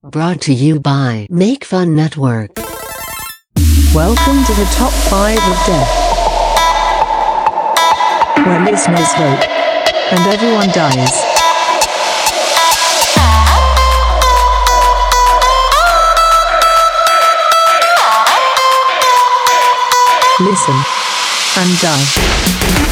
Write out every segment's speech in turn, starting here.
Brought to you by Make Fun Network. Welcome to the Top 5 of Death, where listeners vote, and everyone dies. Listen and die.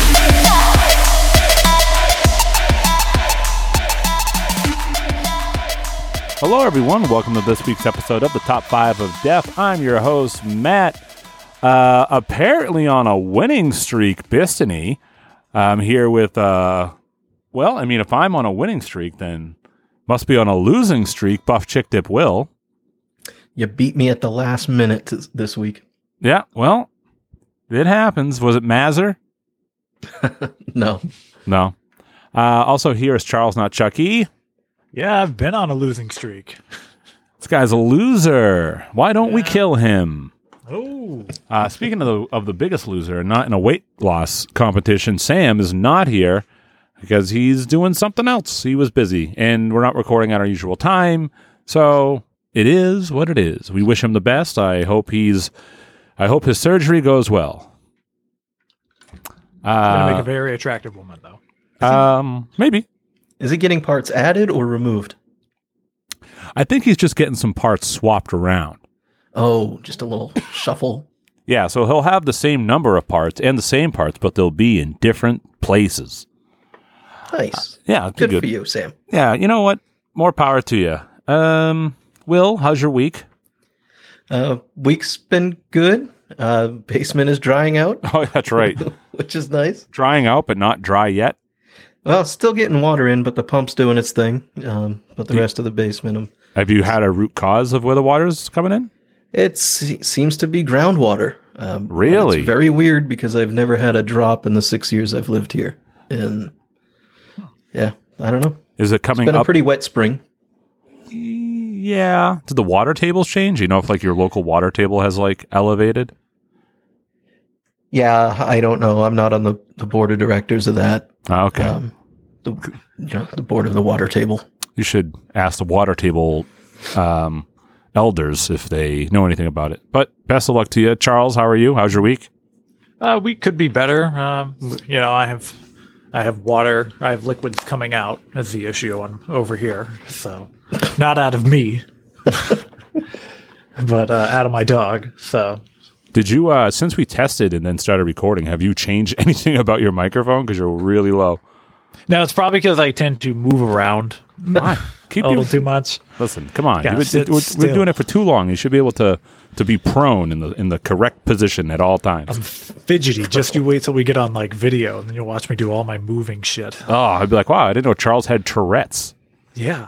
Hello, everyone. Welcome to this week's episode of the Top 5 of Death. I'm your host, Matt. Apparently on a winning streak, Bistany. I'm here with, if I'm on a winning streak, then must be on a losing streak, Buff Chick Dip Will. You beat me at the last minute this week. Yeah, well, it happens. Was it Mazzer? No. Also here is Charles, not Chucky. Yeah, I've been on a losing streak. This guy's a loser. Why don't we kill him? Oh. Speaking of the biggest loser, not in a weight loss competition, Sam is not here because he's doing something else. He was busy, and we're not recording at our usual time, so it is what it is. We wish him the best. I hope his surgery goes well. Gonna make a very attractive woman, though. Maybe. Is he getting parts added or removed? I think he's just getting some parts swapped around. Oh, just a little shuffle. Yeah, so he'll have the same number of parts and the same parts, but they'll be in different places. Nice. Yeah, Good for you, Sam. Yeah, you know what? More power to you. Will, how's your week? Week's been good. Basement is drying out. Oh, that's right. Which is nice. Drying out, but not dry yet. Well, still getting water in, but the pump's doing its thing. But the rest of the basement, Have you had a root cause of where the water's coming in? it seems to be groundwater. Really? It's very weird because I've never had a drop in the 6 years I've lived here. And yeah, I don't know. Is it coming It's been up? a pretty wet spring. Yeah. Did the water tables change? You know, if like your local water table has like elevated? Yeah, I don't know. I'm not on the board of directors of that. Oh, okay. The board of the water table. You should ask the water table elders if they know anything about it. But best of luck to you. Charles, how are you? How's your week? Week could be better. I have water. I have liquids coming out as the issue over here. So, not out of me, but out of my dog. So. Did you, since we tested and then started recording, have you changed anything about your microphone? Because you're really low. No, it's probably because I tend to move around Keep a little too much. Listen, come on. Yeah, We're doing it for too long. You should be able to be prone in the correct position at all times. I'm fidgety. Just you wait till we get on like video, and then you'll watch me do all my moving shit. Oh, I'd be like, wow, I didn't know Charles had Tourette's. Yeah.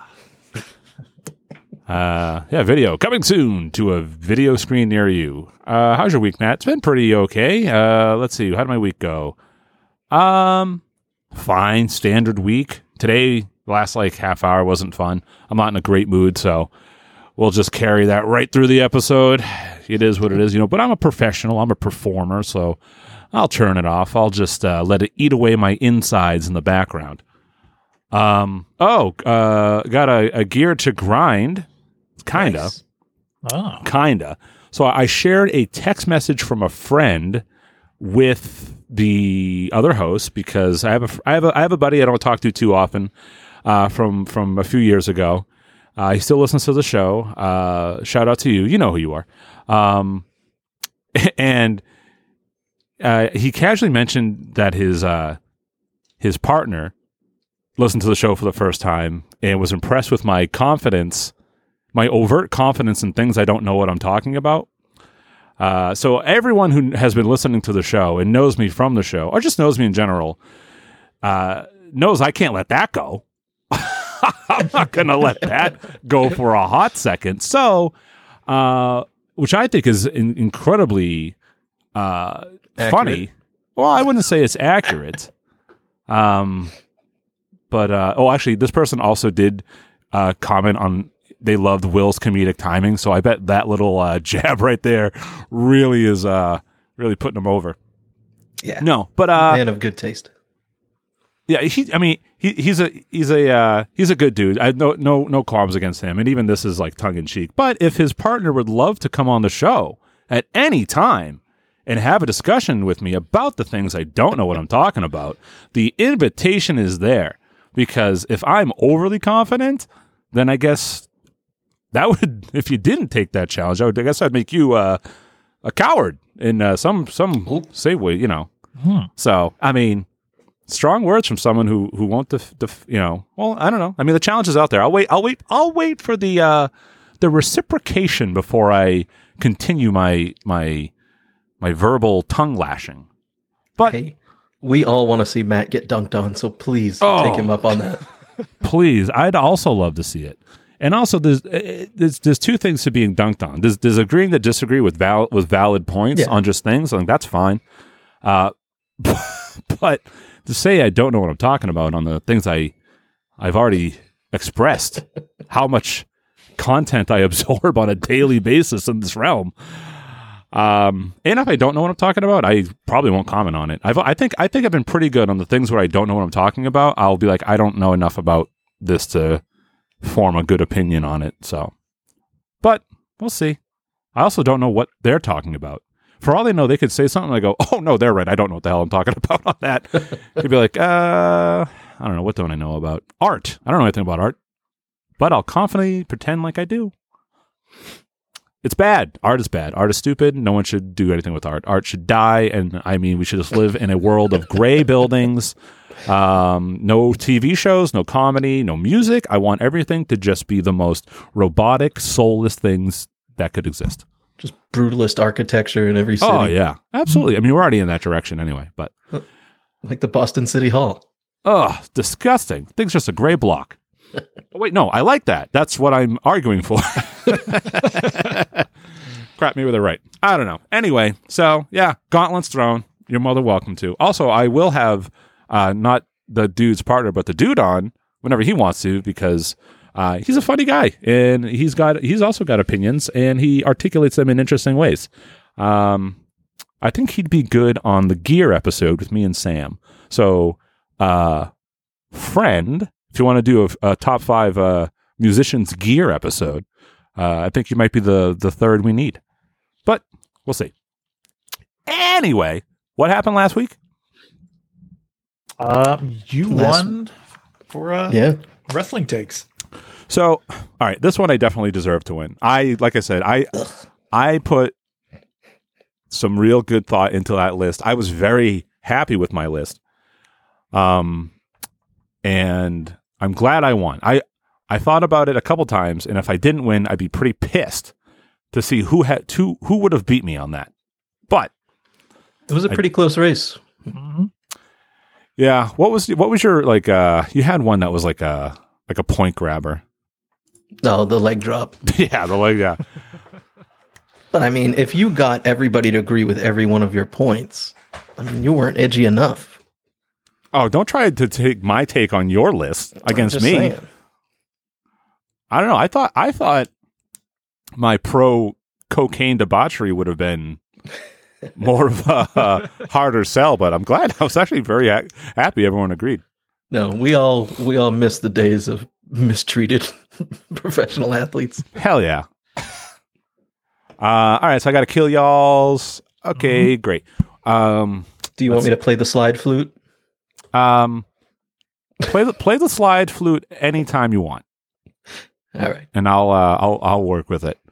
Video coming soon to a video screen near you. How's your week, Matt? It's been pretty okay. Let's see. How did my week go? Fine. Standard week. Today, the last like half hour wasn't fun. I'm not in a great mood, so we'll just carry that right through the episode. It is what it is, but I'm a professional. I'm a performer, so I'll turn it off. I'll just let it eat away my insides in the background. Got a gear to grind. Kinda. Nice. Oh. Kinda. So I shared a text message from a friend with the other host because I have a buddy I don't talk to too often from a few years ago. He still listens to the show. Shout out to you. You know who you are. And he casually mentioned that his partner listened to the show for the first time and was impressed with my confidence. My overt confidence in things I don't know what I'm talking about. So everyone who has been listening to the show and knows me from the show, or just knows me in general, knows I can't let that go. I'm not going to let that go for a hot second. So, which I think is incredibly funny. Well, I wouldn't say it's accurate. But actually, this person also did comment on they loved Will's comedic timing, so I bet that little jab right there really is really putting him over. Yeah. No, but man of good taste. Yeah, he's a good dude. I have no qualms against him, and even this is like tongue in cheek. But if his partner would love to come on the show at any time and have a discussion with me about the things I don't know what I'm talking about, the invitation is there. Because if I'm overly confident, then I guess that would, if you didn't take that challenge, I guess I'd make you a coward in some say way, you know. So I mean. Strong words from someone who won't, well, I don't know. I mean, the challenge is out there. I'll wait for the reciprocation before I continue my verbal tongue lashing. But hey, we all want to see Matt get dunked on, so please take him up on that. Please, I'd also love to see it. And also, there's two things to being dunked on. There's agreeing to disagree with valid points on just things. I think that's fine. But to say I don't know what I'm talking about on the things I've already expressed, how much content I absorb on a daily basis in this realm. And if I don't know what I'm talking about, I probably won't comment on it. I think I've been pretty good on the things where I don't know what I'm talking about. I'll be like, I don't know enough about this to form a good opinion on it. So, but we'll see. I also don't know what they're talking about. For all they know, they could say something. I go, oh, no, they're right. I don't know what the hell I'm talking about on that. You'd be like, I don't know. What don't I know about art? I don't know anything about art, but I'll confidently pretend like I do. It's bad. Art is bad. Art is stupid. No one should do anything with art. Art should die. And I mean, we should just live in a world of gray buildings, no TV shows, no comedy, no music. I want everything to just be the most robotic, soulless things that could exist. Just brutalist architecture in every city. Oh, yeah. Absolutely. I mean, we're already in that direction anyway, but. Like the Boston City Hall. Oh, disgusting. Thing's just a gray block. Oh, wait, no, I like that. That's what I'm arguing for. Crap, maybe they're right. I don't know. Anyway, so, yeah, gauntlets thrown. You're more than welcome to. Also, I will have not the dude's partner, but the dude on whenever he wants to, because he's a funny guy, and he's also got opinions, and he articulates them in interesting ways. I think he'd be good on the gear episode with me and Sam. So, friend, if you want to do a top 5 musicians gear episode, I think you might be the third we need. But we'll see. Anyway, what happened last week? You won for wrestling takes. So, all right, this one I definitely deserve to win. Like I said, I put some real good thought into that list. I was very happy with my list. And I'm glad I won. I thought about it a couple times, and if I didn't win, I'd be pretty pissed to see who would have beat me on that. But it was a pretty close race. Mm-hmm. Yeah. What was your you had one that was like a point grabber. No, the leg drop. Yeah, the leg. Yeah. But I mean, if you got everybody to agree with every one of your points, I mean, you weren't edgy enough. Oh, don't try to take my take on your list against me. Saying. I don't know. I thought my pro cocaine debauchery would have been more of a harder sell, but I'm glad. I was actually very happy everyone agreed. No, we all miss the days of mistreated professional athletes. Hell yeah. All right, so I got to kill y'all's. Okay, great. Do you want me to play the slide flute? Play the slide flute anytime you want. All right, and I'll work with it.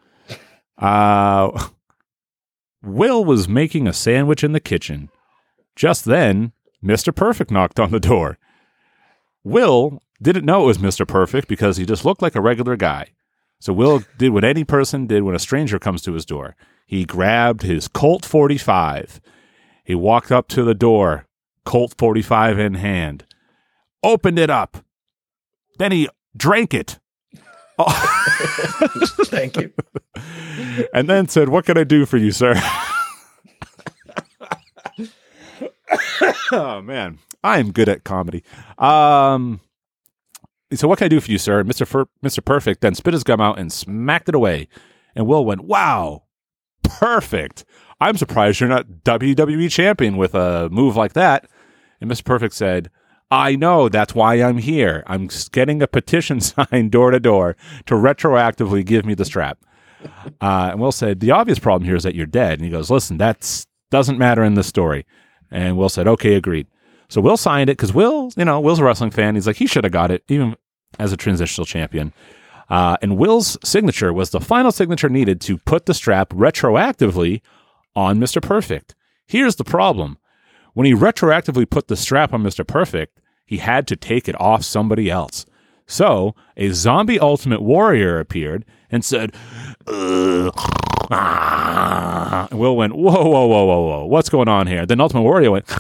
Will was making a sandwich in the kitchen. Just then, Mr. Perfect knocked on the door. Will didn't know it was Mr. Perfect because he just looked like a regular guy. So Will did what any person did when a stranger comes to his door. He grabbed his Colt 45. He walked up to the door, Colt 45 in hand, opened it up. Then he drank it. Oh. Thank you. And then said, "What can I do for you, sir?" Oh, man. I am good at comedy. So what can I do for you, sir? Mr. Perfect then spit his gum out and smacked it away. And Will went, "Wow, perfect. I'm surprised you're not WWE champion with a move like that." And Mr. Perfect said, I know. That's why I'm here. I'm getting a petition signed door to door to retroactively give me the strap. And Will said, the obvious problem here is that you're dead. And he goes, listen, that doesn't matter in this story. And Will said, okay, agreed. So Will signed it because Will's a wrestling fan. He's like, he should have got it, even as a transitional champion. And Will's signature was the final signature needed to put the strap retroactively on Mr. Perfect. Here's the problem. When he retroactively put the strap on Mr. Perfect, he had to take it off somebody else. So a zombie Ultimate Warrior appeared and said, and Will went, whoa, what's going on here? Then Ultimate Warrior went,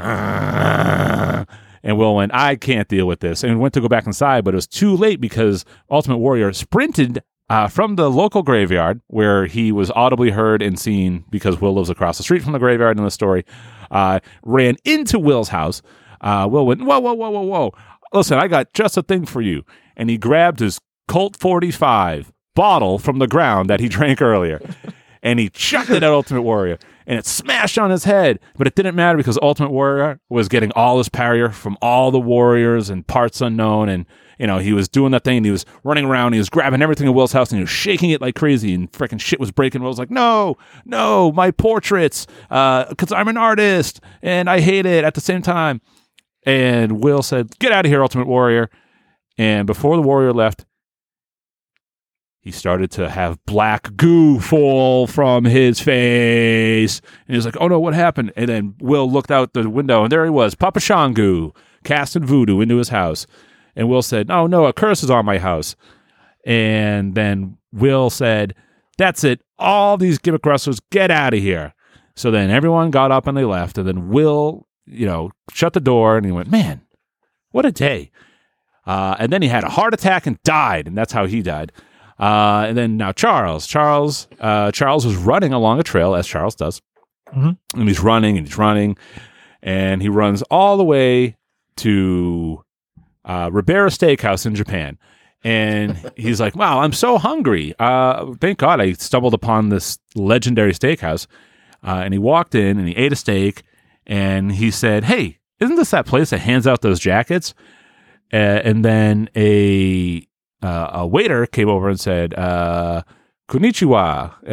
and Will went, I can't deal with this, and went to go back inside, but it was too late because Ultimate Warrior sprinted from the local graveyard where he was audibly heard and seen because Will lives across the street from the graveyard in the story, ran into Will's house. Will went, whoa. Listen, I got just a thing for you. And he grabbed his Colt 45 bottle from the ground that he drank earlier. And he chucked it at Ultimate Warrior. And it smashed on his head. But it didn't matter because Ultimate Warrior was getting all his parrier from all the warriors and parts unknown. And, he was doing that thing. And he was running around. And he was grabbing everything in Will's house. And he was shaking it like crazy. And freaking shit was breaking. Will's like, no, my portraits. Because I'm an artist. And I hate it at the same time. And Will said, get out of here, Ultimate Warrior. And before the warrior left, he started to have black goo fall from his face. And he was like, oh no, what happened? And then Will looked out the window, and there he was, Papa Shangu, casting voodoo into his house. And Will said, oh no, a curse is on my house. And then Will said, that's it. All these gimmick wrestlers, get out of here. So then everyone got up and they left. And then Will shut the door, and he went, man, what a day. And then he had a heart attack and died, and that's how he died. And then now Charles was running along a trail, as Charles does. Mm-hmm. And he's running, and he runs all the way to Ribera Steakhouse in Japan. And he's like, wow, I'm so hungry. Thank God I stumbled upon this legendary steakhouse. And he walked in, and he ate a steak. And he said, hey, isn't this that place that hands out those jackets? And then a waiter came over and said, konnichiwa.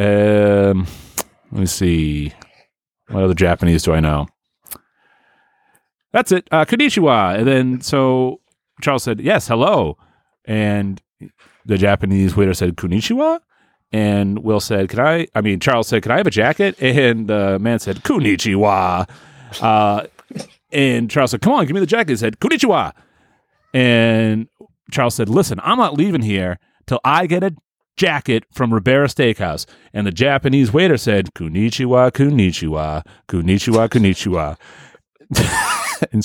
Let me see. What other Japanese do I know? That's it. Konnichiwa. And then so Charles said, yes, hello. And the Japanese waiter said, konnichiwa. And Will said, Charles said, can I have a jacket? And the man said, konnichiwa. And Charles said, come on, give me the jacket. He said, konnichiwa. And Charles said, listen, I'm not leaving here till I get a jacket from Ribera Steakhouse. And the Japanese waiter said, konnichiwa, konnichiwa, konnichiwa, konnichiwa. And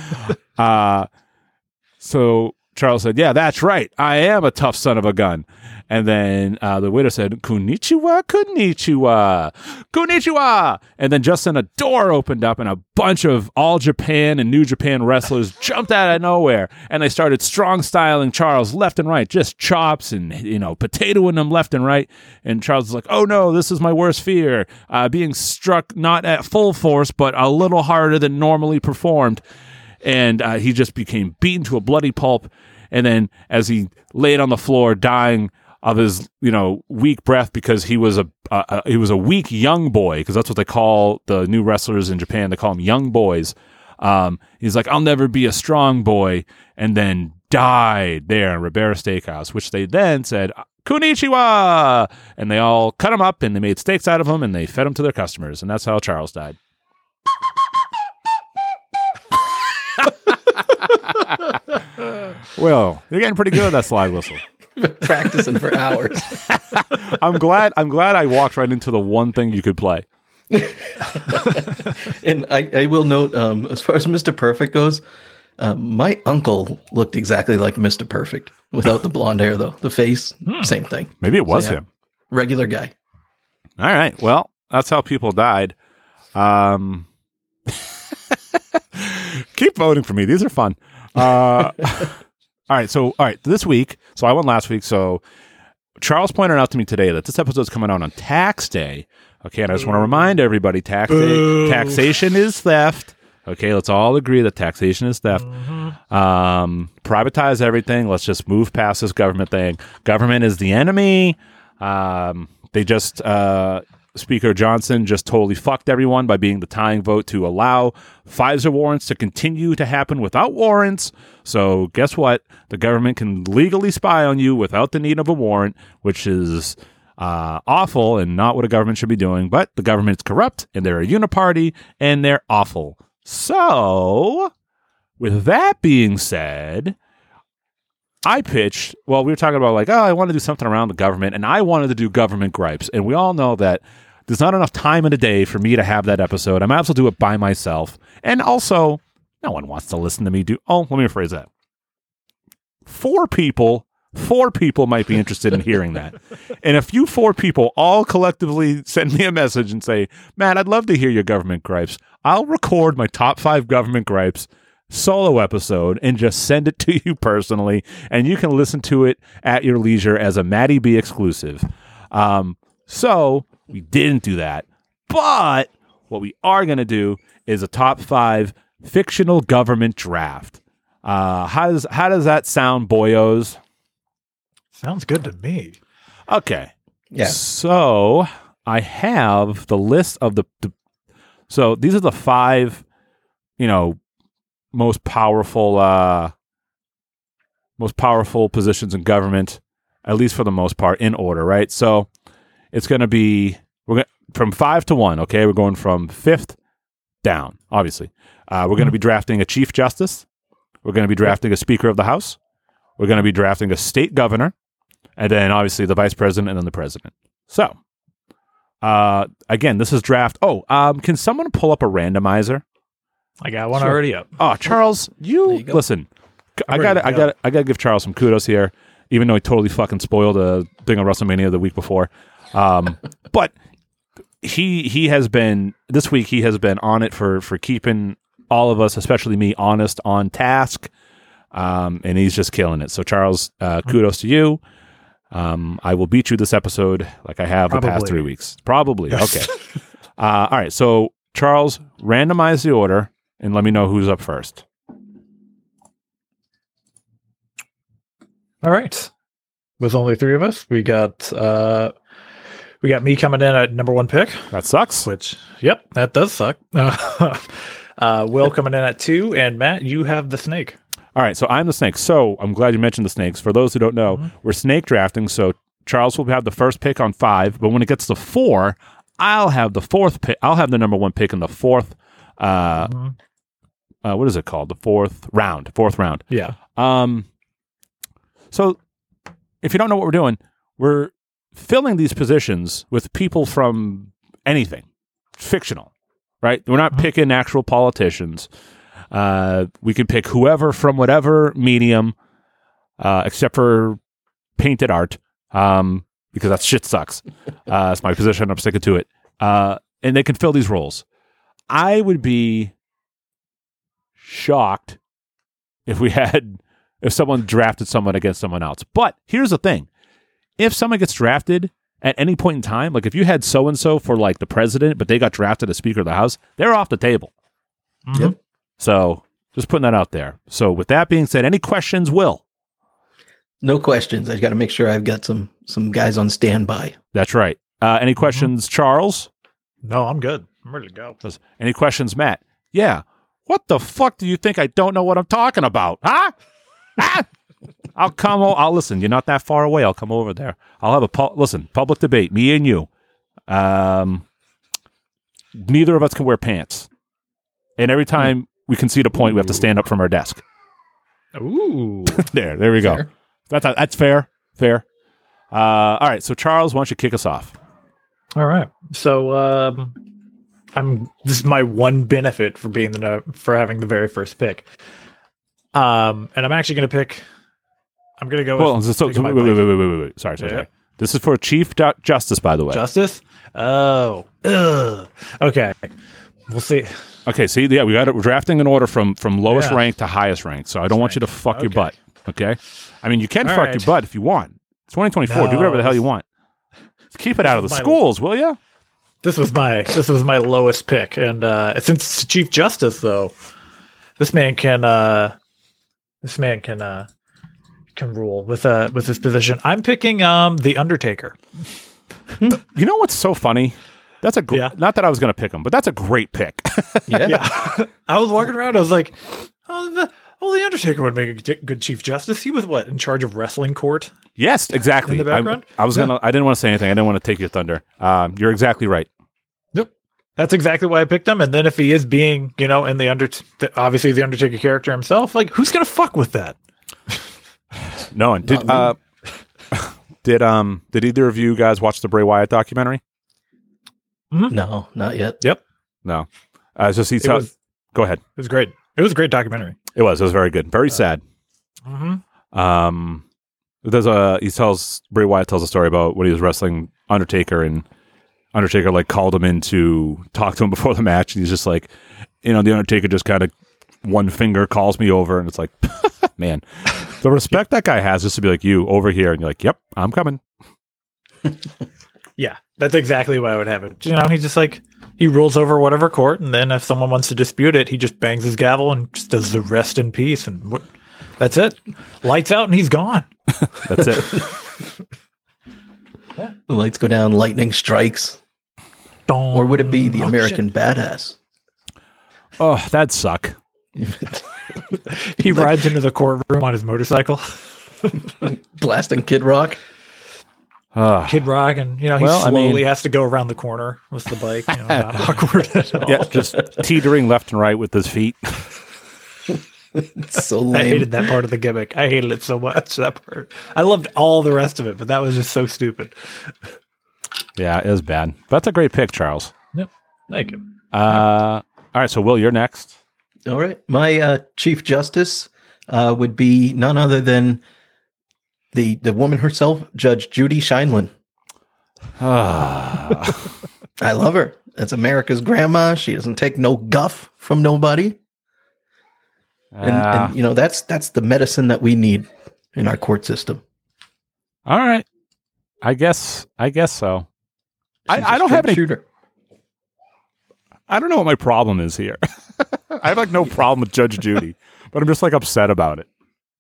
so Charles said, yeah, that's right. I am a tough son of a gun. And then the waiter said, konnichiwa, konnichiwa, konnichiwa. And then just then a door opened up and a bunch of All Japan and New Japan wrestlers jumped out of nowhere. And they started strong styling Charles left and right, just chops and, potatoing him left and right. And Charles was like, oh no, this is my worst fear. Being struck not at full force, but a little harder than normally performed. And he just became beaten to a bloody pulp. And then as he laid on the floor dying of his, weak breath because he was a weak young boy, because that's what they call the new wrestlers in Japan. They call them young boys. He's like, I'll never be a strong boy, and then died there in Ribera Steakhouse, which they then said, konnichiwa! And they all cut him up, and they made steaks out of him, and they fed him to their customers, and that's how Charles died. Well, you're getting pretty good at that slide whistle. Been practicing for hours. I'm glad I walked right into the one thing you could play. And I will note, as far as Mr. Perfect goes, my uncle looked exactly like Mr. Perfect without the blonde hair, though. The face, same thing. Maybe it was him. Regular guy. All right. Well, that's how people died. Keep voting for me. These are fun. All right. This week, so I won last week. So Charles pointed out to me today that this episode is coming out on tax day. Okay, and I just want to remind everybody, taxation is theft. Okay, let's all agree that taxation is theft. Privatize everything. Let's just move past this government thing. Government is the enemy. Speaker Johnson just totally fucked everyone by being the tying vote to allow FISA warrants to continue to happen without warrants. So guess what? The government can legally spy on you without the need of a warrant, which is awful and not what a government should be doing. But the government's corrupt, and they're a uniparty, and they're awful. So, with that being said, I pitched, we were talking about I want to do something around the government, and I wanted to do government gripes. And we all know that there's not enough time in the day for me to have that episode. I might as well do it by myself. And also, no one wants to listen to me let me rephrase that. Four people might be interested in hearing that. And if you 4 people all collectively send me a message and say, Matt, I'd love to hear your government gripes, I'll record my top 5 government gripes solo episode and just send it to you personally, and you can listen to it at your leisure as a Matty B exclusive. So we didn't do that, but what we are going to do is a top 5 fictional government draft. How does that sound, boyos? Sounds good to me. Okay. Yeah. So I have the list of so these are the 5, most powerful positions in government, at least for the most part, in order, right? So it's going to be from 5 to 1. Okay, we're going from 5th down. Obviously, we're going to be drafting a chief justice. We're going to be drafting a speaker of the House. We're going to be drafting a state governor, and then obviously the vice president and then the president. So, again, this is draft. Can someone pull up a randomizer? I got one already up. Oh, Charles, you go. listen. I gotta give Charles some kudos here, even though he totally fucking spoiled a thing on WrestleMania the week before. But he has been this week. He has been on it for keeping all of us, especially me, honest on task. And he's just killing it. So Charles, kudos to you. I will beat you this episode like I have the past 3 weeks. Probably. Okay. All right. So Charles, randomize the order and let me know who's up first. All right. With only 3 of us, we got me coming in at number 1 pick. That sucks. Which, yep, that does suck. Will coming in at 2, and Matt, you have the snake. All right, so I'm the snake. So I'm glad you mentioned the snakes. For those who don't know, we're snake drafting. So Charles will have the first pick on 5, but when it gets to 4, I'll have the 4th pick. I'll have the number 1 pick in the 4th. What is it called? The 4th round. 4th round. Yeah. So if you don't know what we're doing, we're filling these positions with people from anything fictional, right? We're not picking actual politicians. We can pick whoever from whatever medium, except for painted art, because that shit sucks. It's my position. I'm sticking to it. And they can fill these roles. I would be shocked if someone drafted someone against someone else. But here's the thing. If someone gets drafted at any point in time, like if you had so-and-so for like the president, but they got drafted as Speaker of the House, they're off the table. Yep. So just putting that out there. So with that being said, any questions, Will? No questions. I got to make sure I've got some guys on standby. That's right. Any questions, Charles? No, I'm good. I'm ready to go. Any questions, Matt? Yeah. What the fuck do you think I don't know what I'm talking about? Huh? I'll listen. You're not that far away. I'll come over there. I'll have public debate, me and you. Neither of us can wear pants. And every time we concede a point, we have to stand up from our desk. Ooh. there we go. Fair. That's fair. Fair. All right. So Charles, why don't you kick us off? All right. So this is my one benefit for for having the very first pick. And I'm actually going to pick. I'm going to go. Well, wait. Sorry. This is for Chief Justice, by the way. Justice. Oh. Ugh. Okay. We'll see. Okay. See, yeah, we're drafting an order from lowest rank to highest rank. So I don't want you to fuck your butt. Okay. I mean, you can fuck your butt if you want. It's 2024. Do whatever the hell you want. Keep it out of the schools, will you? This was my lowest pick, and since it's Chief Justice, though, this man can rule with his position. I'm picking the Undertaker. You know what's so funny? That's a not that I was going to pick him, but that's a great pick. Yeah. I was walking around. I was like, the Undertaker would make a good Chief Justice. He was in charge of wrestling court. Yes, exactly. In the background? I didn't want to say anything. I didn't want to take your thunder. You're exactly right. Yep. That's exactly why I picked him. And then if he is being, in the obviously the Undertaker character himself, like, who's going to fuck with that? No one did. Did either of you guys watch the Bray Wyatt documentary? Mm-hmm. No, not yet. Yep. No. Go ahead. It was great. It was a great documentary. It was very good. Very sad. Mm-hmm. Bray Wyatt tells a story about when he was wrestling Undertaker, and Undertaker like called him in to talk to him before the match, and he's just like, the Undertaker just kind of one finger calls me over, and it's like, man, the respect that guy has just to be like, you over here, and you're like, yep, I'm coming. Yeah, that's exactly why I would have it. He just he rules over whatever court, and then if someone wants to dispute it, he just bangs his gavel and just does the rest in peace, and that's it. Lights out, and he's gone. That's it. The lights go down, lightning strikes. Or would it be the American Badass? Oh, that'd suck. He rides into the courtroom on his motorcycle. Blasting Kid Rock. Kid Rock, and he slowly has to go around the corner with the bike. Not awkward at all. Yeah, just teetering left and right with his feet. It's so lame. I hated that part of the gimmick. I hated it so much, that part. I loved all the rest of it, but that was just so stupid. Yeah, it was bad. That's a great pick, Charles. Yep. Thank you. All right, so Will, you're next. All right. My Chief Justice would be none other than the woman herself, Judge Judy Shineland. I love her. That's America's grandma. She doesn't take no guff from nobody. And that's the medicine that we need in our court system. All right. I guess so. I don't have any shooter. I don't know what my problem is here. I have no problem with Judge Judy, but I'm just upset about it.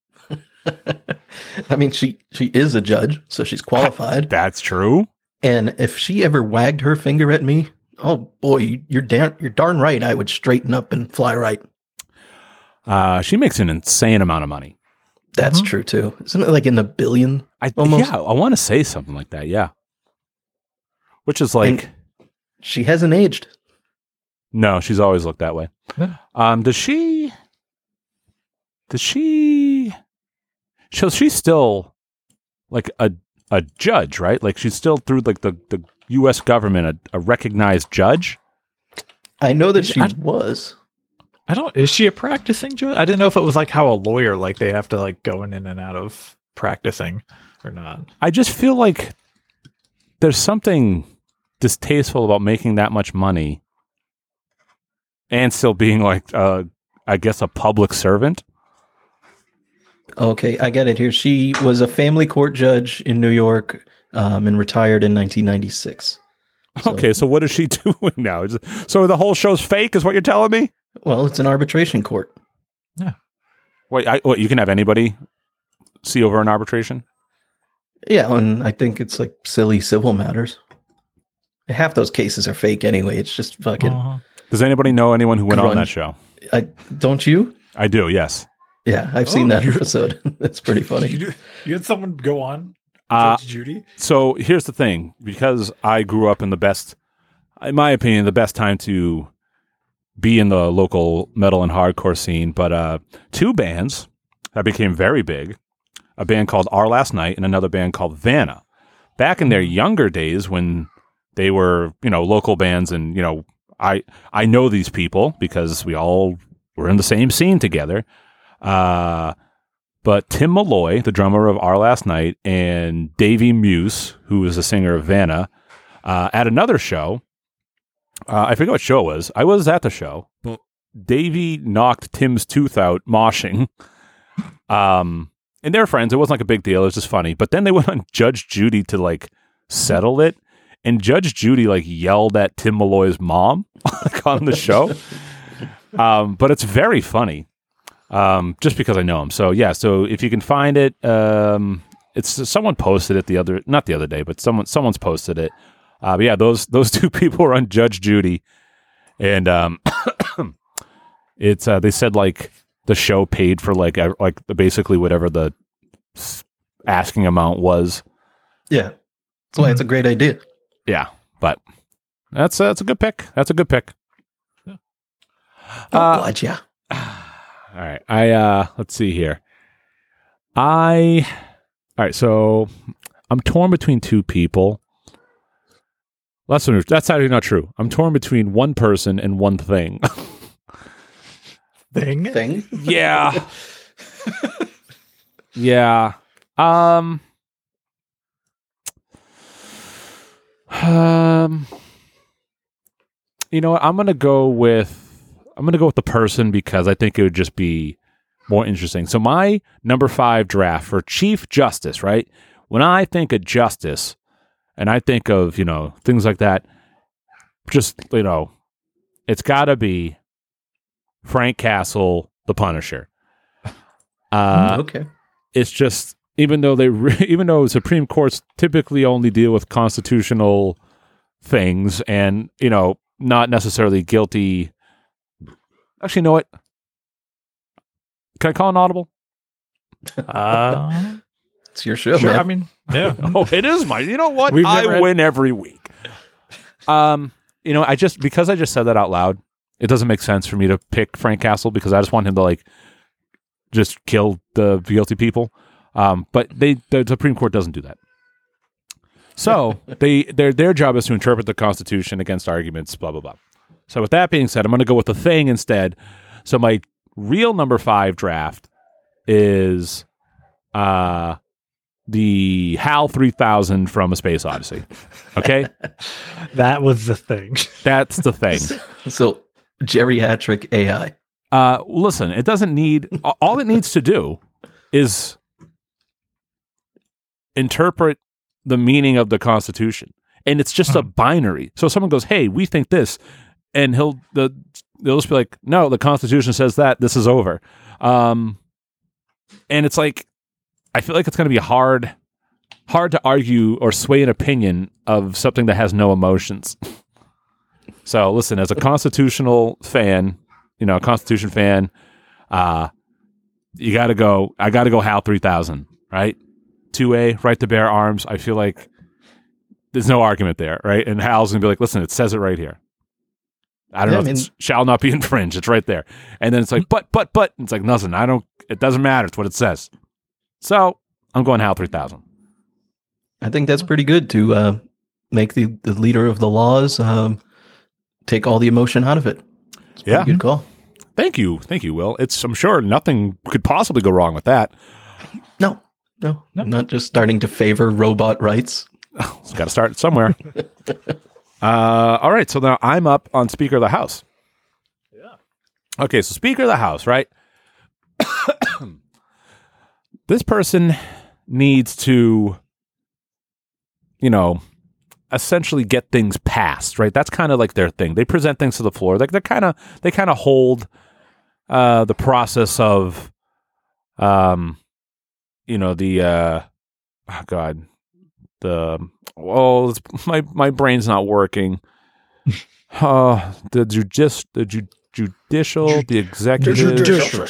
I mean, she is a judge, so she's qualified. That's true. And if she ever wagged her finger at me, oh boy, you're darn right. I would straighten up and fly right. She makes an insane amount of money. That's true too. Isn't it in the billion? Almost? Yeah, I want to say something like that. Yeah. Which is And she hasn't aged. No, she's always looked that way. Yeah. Does she? So she's still a judge, right? She's still through the U.S. government, a recognized judge. I know that she was. Is she a practicing judge? I didn't know if it was how a lawyer, they have to go in and out of practicing or not. I just feel like there's something distasteful about making that much money and still being I guess a public servant. Okay, I get it here. She was a family court judge in New York and retired in 1996. Okay, so what is she doing now? So the whole show's fake is what you're telling me? Well, it's an arbitration court. Yeah. Wait, you can have anybody see over an arbitration? Yeah, and I think it's silly civil matters. Half those cases are fake anyway. It's just fucking... Does anybody know anyone who went on that show? Don't you? I do, yes. Yeah, I've seen that episode. That's pretty funny. You had someone go on? Judge Judy? So here's the thing. Because I grew up in in my opinion, the best time to be in the local metal and hardcore scene, but two bands that became very big, a band called Our Last Night and another band called Vanna. Back in their younger days when they were, local bands, and, I know these people because we all were in the same scene together. But Tim Malloy, the drummer of Our Last Night, and Davey Muse, who was the singer of Vanna, at another show, I forget what show it was. I was at the show. Davey knocked Tim's tooth out moshing. And they were friends. It wasn't a big deal. It was just funny. But then they went on Judge Judy to settle it. and Judge Judy like yelled at Tim Malloy's mom like, on the show. But it's very funny, just because I know him. So yeah, so if you can find it, it's someone posted it not the other day, but someone's posted it. But yeah, those two people are on Judge Judy, and it's they said like the show paid for like basically whatever the asking amount was. Yeah, that's why it's a great idea. Yeah, but that's a good pick. That's a good pick. Gotcha. All right, let's see here. All right, so I'm torn between two people. That's actually not true. I'm torn between one person and one thing. Thing? Yeah. Yeah. You know what? I'm gonna go with the person because I think it would just be more interesting. So my number 5 draft for Chief Justice, right? When I think of justice and I think of, things like that, just, it's gotta be Frank Castle, the Punisher. Okay. It's just, even though Supreme Courts typically only deal with constitutional things and, not necessarily guilty. Actually, you know what? Can I call an audible? It's your show, Sure, man. I mean, yeah. Oh, it is mine. You know what? We've I never win every week. Because I just said that out loud, it doesn't make sense for me to pick Frank Castle because I just want him to just kill the guilty people. But the Supreme Court doesn't do that. So their job is to interpret the Constitution against arguments, blah, blah, blah. So with that being said, I'm going to go with the thing instead. So my real number 5 draft is the HAL 3000 from A Space Odyssey. Okay? That was the thing. That's the thing. So geriatric AI. Listen, it doesn't need... all it needs to do is interpret the meaning of the Constitution. And it's just a binary. So someone goes, hey, we think this. And they'll just be like, no, the Constitution says that. This is over. And it's like, I feel like it's going to be hard to argue or sway an opinion of something that has no emotions. So listen, as a constitutional fan, a Constitution fan, you got to go. I got to go HAL 3000, right? 2A, right to bear arms. I feel like there's no argument there, right? And Hal's going to be like, listen, it says it right here. I don't know if it shall not be infringed. It's right there. And then it's like, but. It's like, nothing. It doesn't matter. It's what it says. So I'm going HAL 3000. I think that's pretty good to make the leader of the laws take all the emotion out of it. It's a pretty good call. Thank you, Will. I'm sure nothing could possibly go wrong with that. No. Not just starting to favor robot rights. It's got to start somewhere. All right, so now I'm up on Speaker of the House. Yeah. Okay, so Speaker of the House, right? This person needs to, essentially get things passed, right? That's kind of like their thing. They present things to the floor. Like they kind of hold the process of, my brain's not working. The judicial, the executive,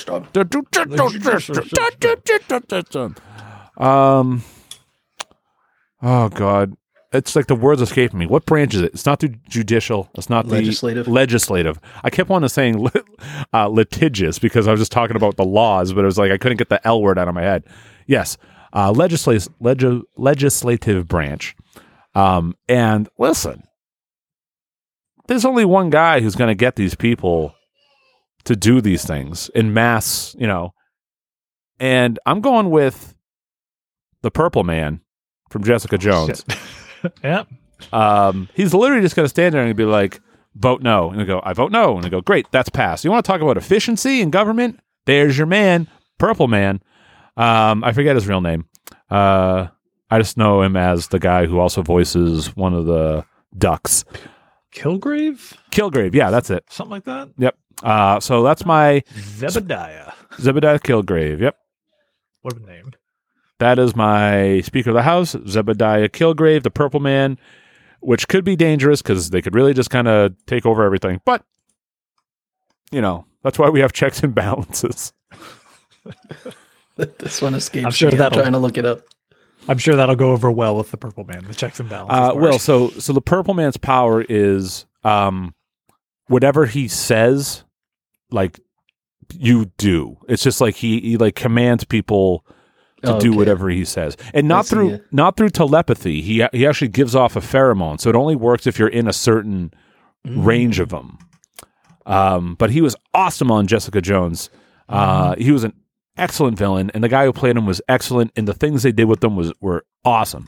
oh God. It's like the words escaping me. What branch is it? It's not the judicial. It's not the legislative. I kept wanting to saying litigious because I was just talking about the laws, but it was like I couldn't get the L word out of my head. Yes, legislative branch. And listen, there's only one guy who's going to get these people to do these things in mass, And I'm going with the Purple Man from Jessica Jones. Yeah. He's literally just going to stand there and be like, vote no. And I go, I vote no. And I go, great, that's passed. You want to talk about efficiency in government? There's your man, Purple Man. I forget his real name. I I just know him as the guy who also voices one of the ducks. Kilgrave? Kilgrave, yeah, that's it. Something like that? Yep. So that's my Zebediah. Zebediah Kilgrave. Yep. What a name. That is my Speaker of the House, Zebediah Kilgrave, the Purple Man, which could be dangerous because they could really just kind of take over everything. But, that's why we have checks and balances. This one escapes. I'm sure me. I'm that'll- trying to look it up. I'm sure that'll go over well with the Purple Man, the checks and balances. So the Purple Man's power is whatever he says, like, you do. It's just like he like commands people to do whatever he says, and not through telepathy. He actually gives off a pheromone, so it only works if you're in a certain range of them. But he was awesome on Jessica Jones. He was an excellent villain, and the guy who played him was excellent, and the things they did with them were awesome.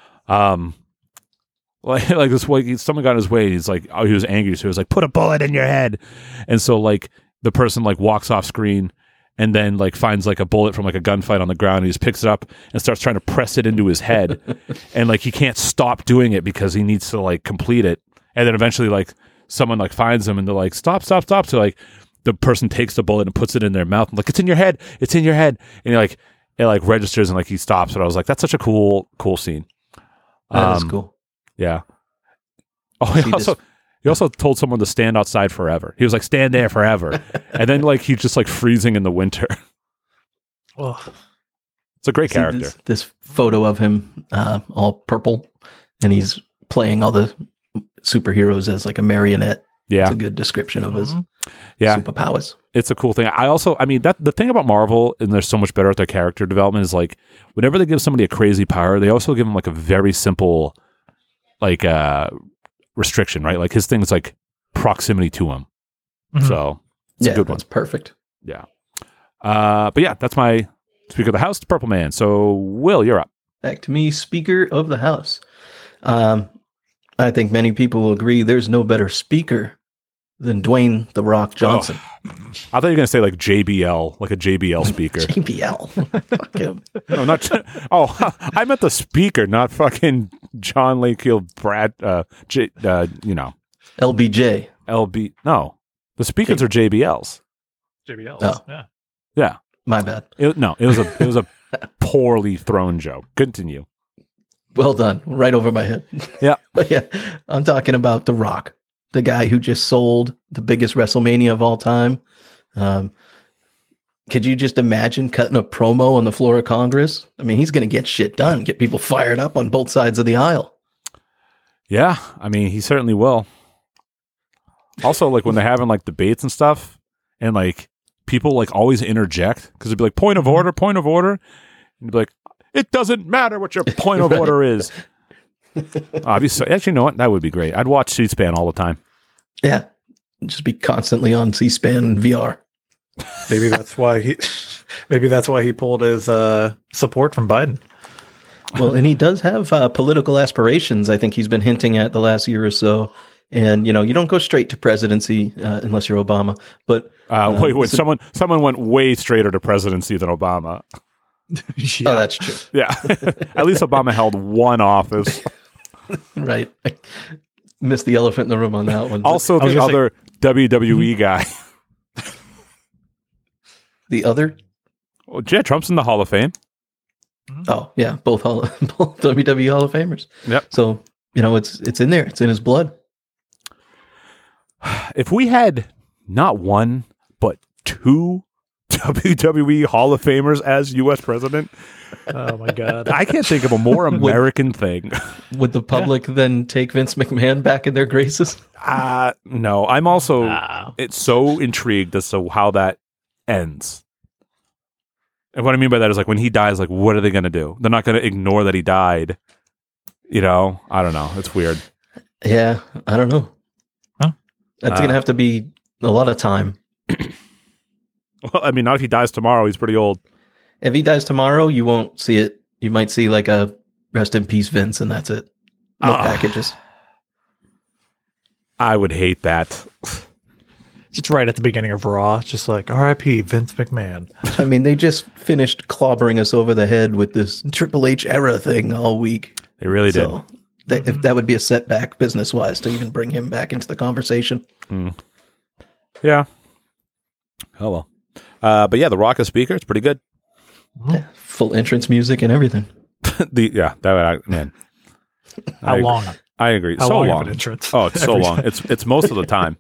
Like this way, someone got in his way. He's like, he was angry, so he was like, "Put a bullet in your head," and so like the person like walks off screen. And then like finds like a bullet from like a gunfight on the ground. And he just picks it up and starts trying to press it into his head. And like he can't stop doing it because he needs to like complete it. And then eventually like someone like finds him and they're like, stop. So like the person takes the bullet and puts it in their mouth and like, it's in your head. And like it like registers and like he stops. And I was like, that's such a cool scene. That is cool. Yeah. Oh, he also told someone to stand outside forever. He was like, stand there forever. And then like he's just like freezing in the winter. Oh. It's a great character. This photo of him all purple, and he's playing all the superheroes as like a marionette. Yeah. It's a good description of his superpowers. It's a cool thing. That the thing about Marvel, and they're so much better at their character development, is like whenever they give somebody a crazy power, they also give them like a very simple like restriction, right? Like his thing is like proximity to him. Mm-hmm. So it's a good one. That's perfect. Yeah. But yeah, that's my Speaker of the House, the Purple Man. So Will, you're up. Back to me, Speaker of the House. I think many people will agree there's no better speaker than Dwayne "The Rock" Johnson. Oh. I thought you were going to say like JBL, like a JBL speaker. JBL. Fuck him. No, not. I meant the speaker, not fucking John Lakefield Brad. LBJ. LB. No, the speakers are JBLs. JBLs. Oh. Yeah. My bad. It was a poorly thrown joke. Continue. Well done. Right over my head. Yeah. But yeah, I'm talking about The Rock, the guy who just sold the biggest WrestleMania of all time. Could you just imagine cutting a promo on the floor of Congress? I mean, he's going to get shit done, get people fired up on both sides of the aisle. Yeah. I mean, he certainly will. Also, like when they're having like debates and stuff, and like people like always interject because they'd be like, point of order. And you'd be like, it doesn't matter what your point of order is. Actually, you know what? That would be great. I'd watch C-SPAN all the time. Yeah. Just be constantly on C-SPAN VR. Maybe that's why he pulled his support from Biden. Well, and he does have political aspirations. I think he's been hinting at the last year or so. And, you don't go straight to presidency unless you're Obama. But wait, someone went way straighter to presidency than Obama. Yeah. Oh, that's true. Yeah. At least Obama held one office. Right. I missed the elephant in the room on that one. Also, the other WWE guy. The other? Oh, yeah, Trump's in the Hall of Fame. Oh, yeah. Both WWE Hall of Famers. Yep. So, it's in there. It's in his blood. If we had not one, but two WWE Hall of Famers as U.S. president, oh my God, I can't think of a more American thing. Would the public then take Vince McMahon back in their graces? No. I'm also it's so intrigued as to how that ends. And what I mean by that is like when he dies, like what are they going to do? They're not going to ignore that he died. I don't know. It's weird. Yeah, I don't know. Huh? That's going to have to be a lot of time. Well, I mean, not if he dies tomorrow. He's pretty old. If he dies tomorrow, you won't see it. You might see like a rest in peace Vince, and that's it. No packages. I would hate that. Just right at the beginning of Raw, just like R.I.P. Vince McMahon. I mean, they just finished clobbering us over the head with this Triple H era thing all week. They really did. So if that would be a setback business-wise to even bring him back into the conversation. Yeah. Oh, well. But yeah, The Rock as speaker, it's pretty good. Yeah, full entrance music and everything. Man. How long? I agree. How so long of long. an entrance? Oh, it's so Every long. time. It's most of the time.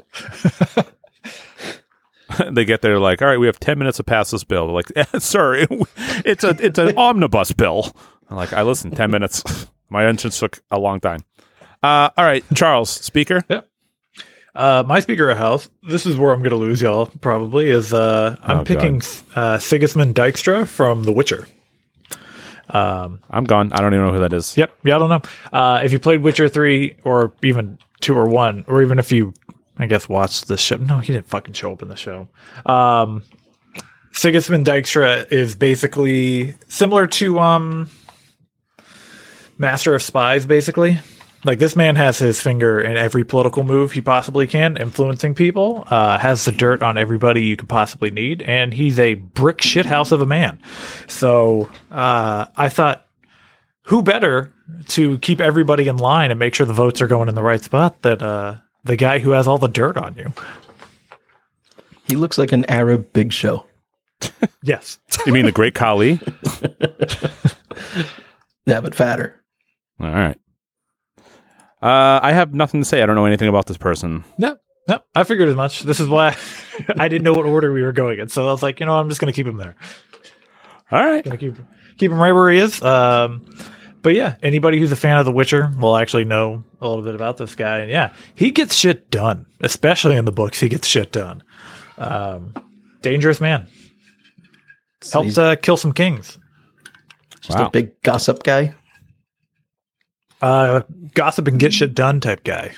They get there like, all right, we have 10 minutes to pass this bill. They're like, sir, it's an omnibus bill. I'm like, I listened 10 minutes. My entrance took a long time. All right, Charles, speaker. Yeah. My speaker of house, this is where I'm going to lose y'all probably, is I'm picking Sigismund Dijkstra from The Witcher. I'm gone. I don't even know who that is. Yep. Yeah, I don't know. If you played Witcher 3 or even 2 or 1, or even if you, I guess, watched the show. No, he didn't fucking show up in the show. Sigismund Dijkstra is basically similar to Master of Spies, basically. Like, this man has his finger in every political move he possibly can, influencing people, has the dirt on everybody you could possibly need, and he's a brick shithouse of a man. So I thought, who better to keep everybody in line and make sure the votes are going in the right spot than the guy who has all the dirt on you? He looks like an Arab Big Show. Yes. You mean the Great Khali? Yeah, but fatter. All right. I have nothing to say. I don't know anything about this person. No, I figured as much. This is why I didn't know what order we were going in. So I was like, I'm just going to keep him there. All right. Gonna keep him right where he is. But yeah, anybody who's a fan of The Witcher will actually know a little bit about this guy. And yeah, he gets shit done, especially in the books. He gets shit done. Dangerous man. Helps kill some kings. Just a big gossip guy. Gossip and get shit done type guy.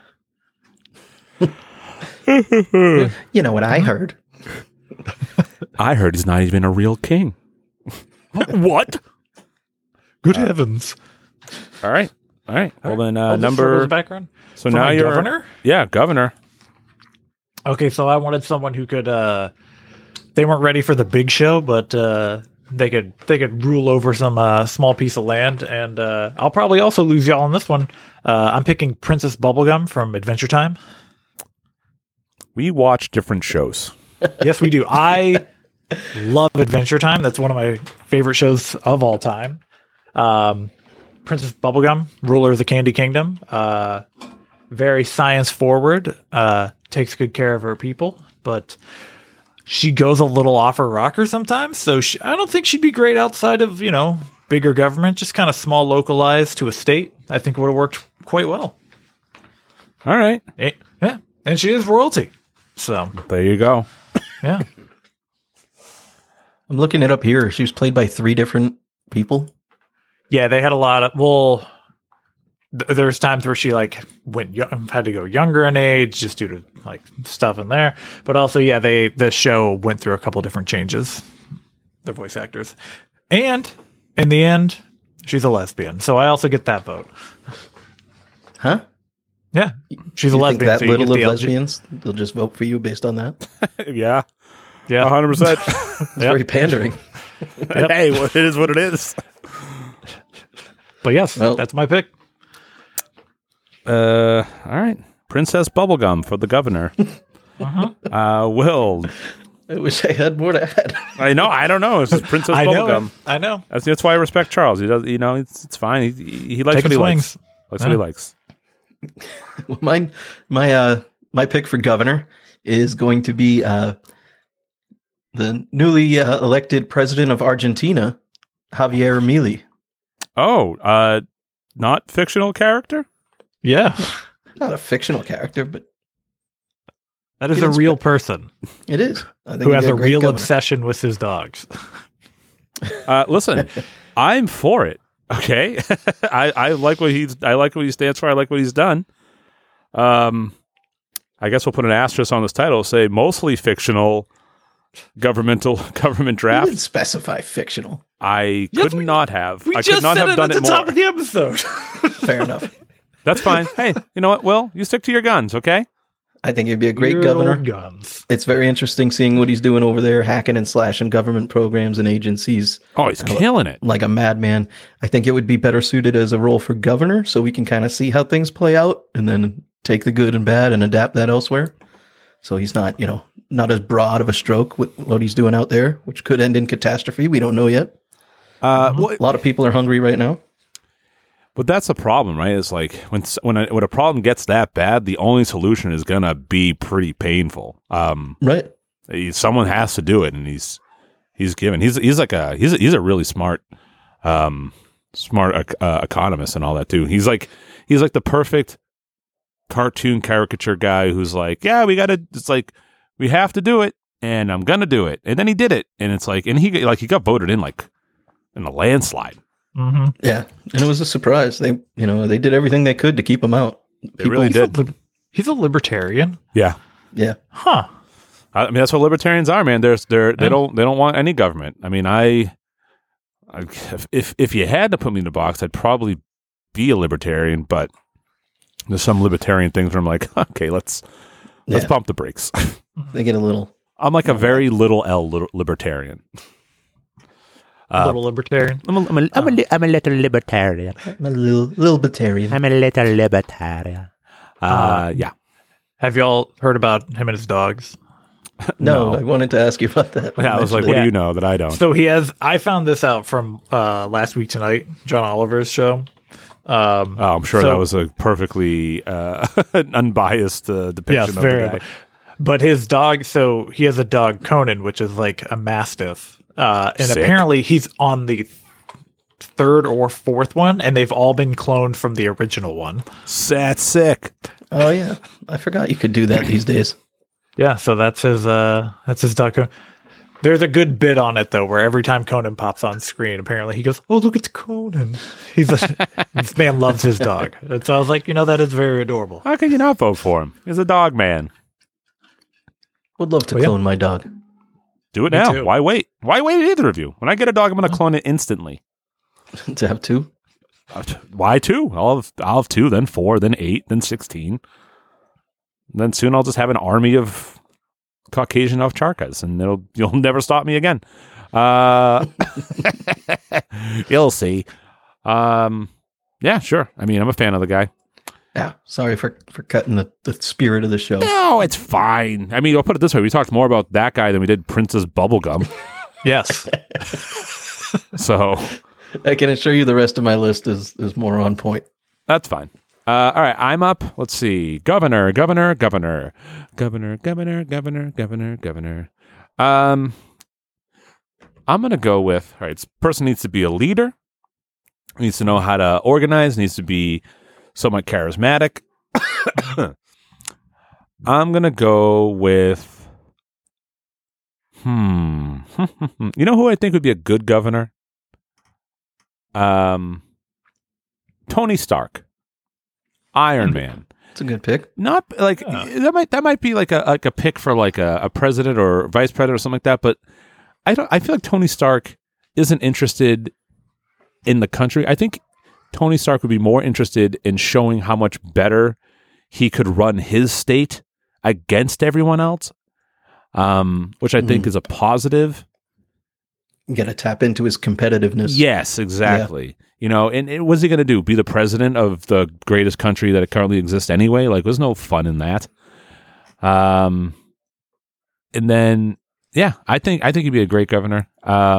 You know what I heard? I heard he's not even a real king. What? Good heavens. All right. Well, then I'll just throw those background. So For now my you're governor? Yeah, governor. Okay, so I wanted someone who could they weren't ready for the big show, but they could rule over some small piece of land, and I'll probably also lose y'all on this one. I'm picking Princess Bubblegum from Adventure Time. We watch different shows. Yes, we do. I love Adventure Time. That's one of my favorite shows of all time. Princess Bubblegum, ruler of the Candy Kingdom. Very science forward. Takes good care of her people, but she goes a little off her rocker sometimes. So I don't think she'd be great outside of, bigger government, just kind of small localized to a state. I think it would have worked quite well. All right. Yeah. And she is royalty. So there you go. Yeah. I'm looking it up here. She was played by 3 different people. Yeah, they had a lot of, there's times where she had to go younger in age just due to stuff in there. But also, yeah, the show went through a couple different changes, the voice actors. And in the end, she's a lesbian. So I also get that vote. Huh? Yeah. She's a You lesbian. think that so you little get of the lesbians, they'll just vote for you based on that? Yeah. Yeah. 100%. It's very pandering. Yep. Hey, it is what it is. But yes, Well- that's my pick. All right. Princess Bubblegum for the governor. Will. I wish I had more to add. I know. I don't know. It's just Princess Bubblegum. I know. That's why I respect Charles. He does. It's fine. He likes Taking what he swings. likes. Likes what he likes. Well, my pick for governor is going to be the newly elected president of Argentina, Javier Milei. Oh, not fictional character? Yeah. Not a fictional character, but That is He a didn't real person it is. I think who he'd has be a great real governor. obsession with his dogs. Listen, I'm for it. Okay, I like what he stands for. I like what he's done. I guess we'll put an asterisk on this title. Say mostly fictional government You draft. didn't specify fictional. I Yes, could not have. We I just could not said have it done at it the top more. of the episode. Fair enough. That's fine. Hey, you know what? Will, you stick to your guns, okay? I think he'd be a great Good governor. old guns. It's very interesting seeing what he's doing over there, hacking and slashing government programs and agencies Oh, he's killing it. like a madman. I think it would be better suited as a role for governor, so we can kind of see how things play out and then take the good and bad and adapt that elsewhere. So he's not, not as broad of a stroke with what he's doing out there, which could end in catastrophe. We don't know yet. A lot of people are hungry right now. But that's the problem, right? It's like when a problem gets that bad, the only solution is gonna be pretty painful. Right. Someone has to do it, and he's given. He's a really smart economist and all that too. He's like the perfect cartoon caricature guy who's like, yeah, it's like we have to do it, and I'm gonna do it, and then he did it, and it's like, and he got voted in in a landslide. Mm-hmm. Yeah, and it was a surprise. They did everything they could to keep him out. They really did. He's a libertarian. Yeah. Yeah. Huh. I mean, that's what libertarians are, man. They don't want any government. I mean, if you had to put me in a box, I'd probably be a libertarian. But there's some libertarian things where I'm like, okay, let's pump the brakes. They get a little. I'm like a very little L libertarian. Little libertarian. I'm a little libertarian. I'm a little libertarian. I'm a little libertarian. Yeah. Have y'all heard about him and his dogs? No, I wanted to ask you about that. Yeah, I was like, what do you know that I don't? So I found this out from Last Week Tonight, John Oliver's show. I'm sure that was a perfectly unbiased depiction of the guy. But his dog, so he has a dog, Conan, which is like a Mastiff. And Sick. apparently he's on the third or fourth one, and they've all been cloned from the original one. That's sick. Oh yeah, I forgot you could do that these days. Yeah, so that's his dog. Conan. There's a good bit on it though, where every time Conan pops on screen, apparently he goes, "Oh, look, it's Conan." This man loves his dog. And so I was like, that is very adorable. How can you not vote for him? He's a dog man. Would love to clone my dog. Do it Me now. too. Why wait? Why wait, either of you? When I get a dog, I'm going to clone it instantly. To have two. Why 2? I'll have 2, then 4, then 8, then 16. And then soon I'll just have an army of Caucasian Ovcharkas, and you'll never stop me again. You'll see. Yeah, sure. I mean, I'm a fan of the guy. Yeah. Sorry for cutting the spirit of the show. No, it's fine. I mean, I'll put it this way. We talked more about that guy than we did Prince's Bubblegum. Yes. So I can assure you the rest of my list is more on point. that's fine. All right, I'm up. Let's see. Governor. I'm going to go with, all right, this person needs to be a leader, needs to know how to organize, needs to be somewhat charismatic. I'm going to go with, you know who I think would be a good governor? Tony Stark. Iron Man. It's a good pick. Not like that might be like a pick for like a president or vice president or something like that, but I feel like Tony Stark isn't interested in the country. I think Tony Stark would be more interested in showing how much better he could run his state against everyone else, which I think is a positive. You got to tap into his competitiveness. Yes, exactly. Yeah. And what's he going to do? Be the president of the greatest country that currently exists anyway? Like, there's no fun in that. And then, yeah, I think he'd be a great governor.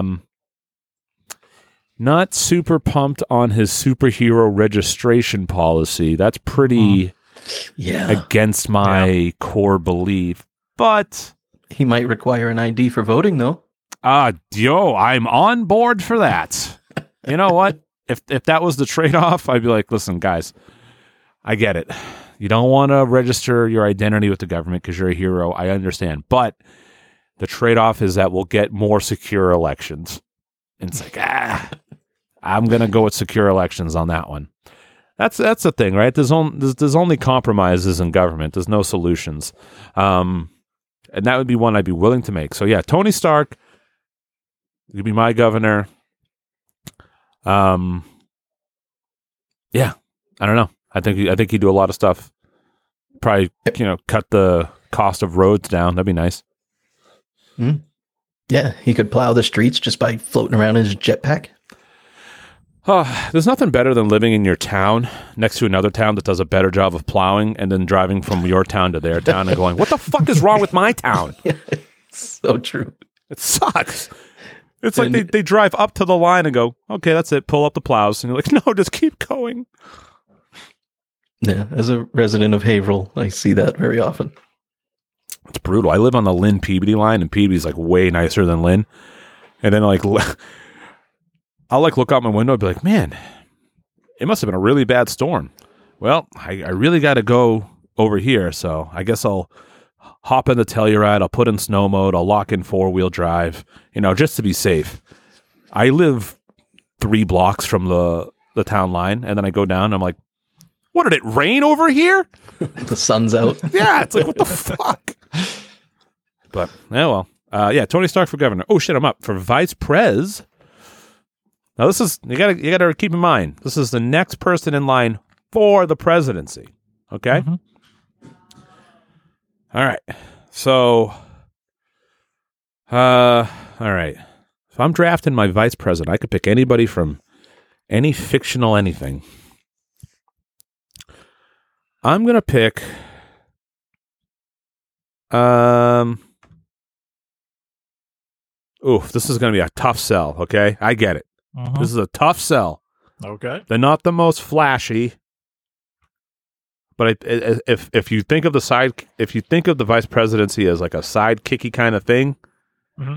Not super pumped on his superhero registration policy. That's pretty against my core belief. But he might require an ID for voting, though. I'm on board for that. You know what? If that was the trade-off, I'd be like, listen, guys, I get it. You don't want to register your identity with the government because you're a hero. I understand. But the trade-off is that we'll get more secure elections. And it's like, I'm going to go with secure elections on that one. That's the thing, right? There's only compromises in government. There's no solutions. And that would be one I'd be willing to make. So yeah, Tony Stark, you'd be my governor. Yeah, I don't know. I think he'd do a lot of stuff Probably, cut the cost of roads down. That'd be nice. Yeah, he could plow the streets just by floating around in his jetpack. Oh, there's nothing better than living in your town next to another town that does a better job of plowing, and then driving from your town to their town and going, what the fuck is wrong with my town? So true. It sucks. It's like they drive up to the line and go, okay, that's it. Pull up the plows. And you're like, no, just keep going. Yeah, as a resident of Haverhill, I see that very often. It's brutal. I live on the Lynn Peabody line, and Peabody's like way nicer than Lynn. And then I'll look out my window and be like, man, it must have been a really bad storm. Well, I really got to go over here, so I guess I'll hop in the Telluride. I'll put in snow mode. I'll lock in 4-wheel drive, just to be safe. I live 3 blocks from the town line, and then I go down, and I'm like, what, did it rain over here? The sun's out. Yeah, it's like, what the fuck? But, well. Tony Stark for governor. Oh, shit, I'm up. For vice pres. Now, this is, you gotta keep in mind, this is the next person in line for the presidency. Okay? Mm-hmm. All right. So, all right. If I'm drafting my vice president, I could pick anybody from any fictional anything. I'm going to pick, this is going to be a tough sell, okay? I get it. Mm-hmm. This is a tough sell. Okay. They're not the most flashy, but if you think of the vice presidency as like a sidekicky kind of thing, mm-hmm.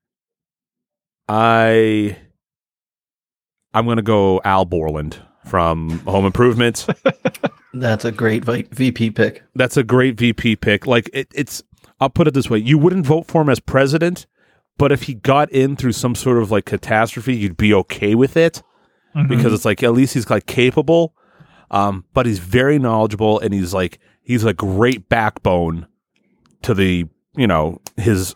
I'm going to go Al Borland from Home Improvement. That's a great VP pick. That's a great VP pick. Like it's, I'll put it this way: you wouldn't vote for him as president, but if he got in through some sort of like catastrophe, you'd be okay with it. Mm-hmm. Because it's like, at least he's like capable, but he's very knowledgeable, and he's a great backbone to the, his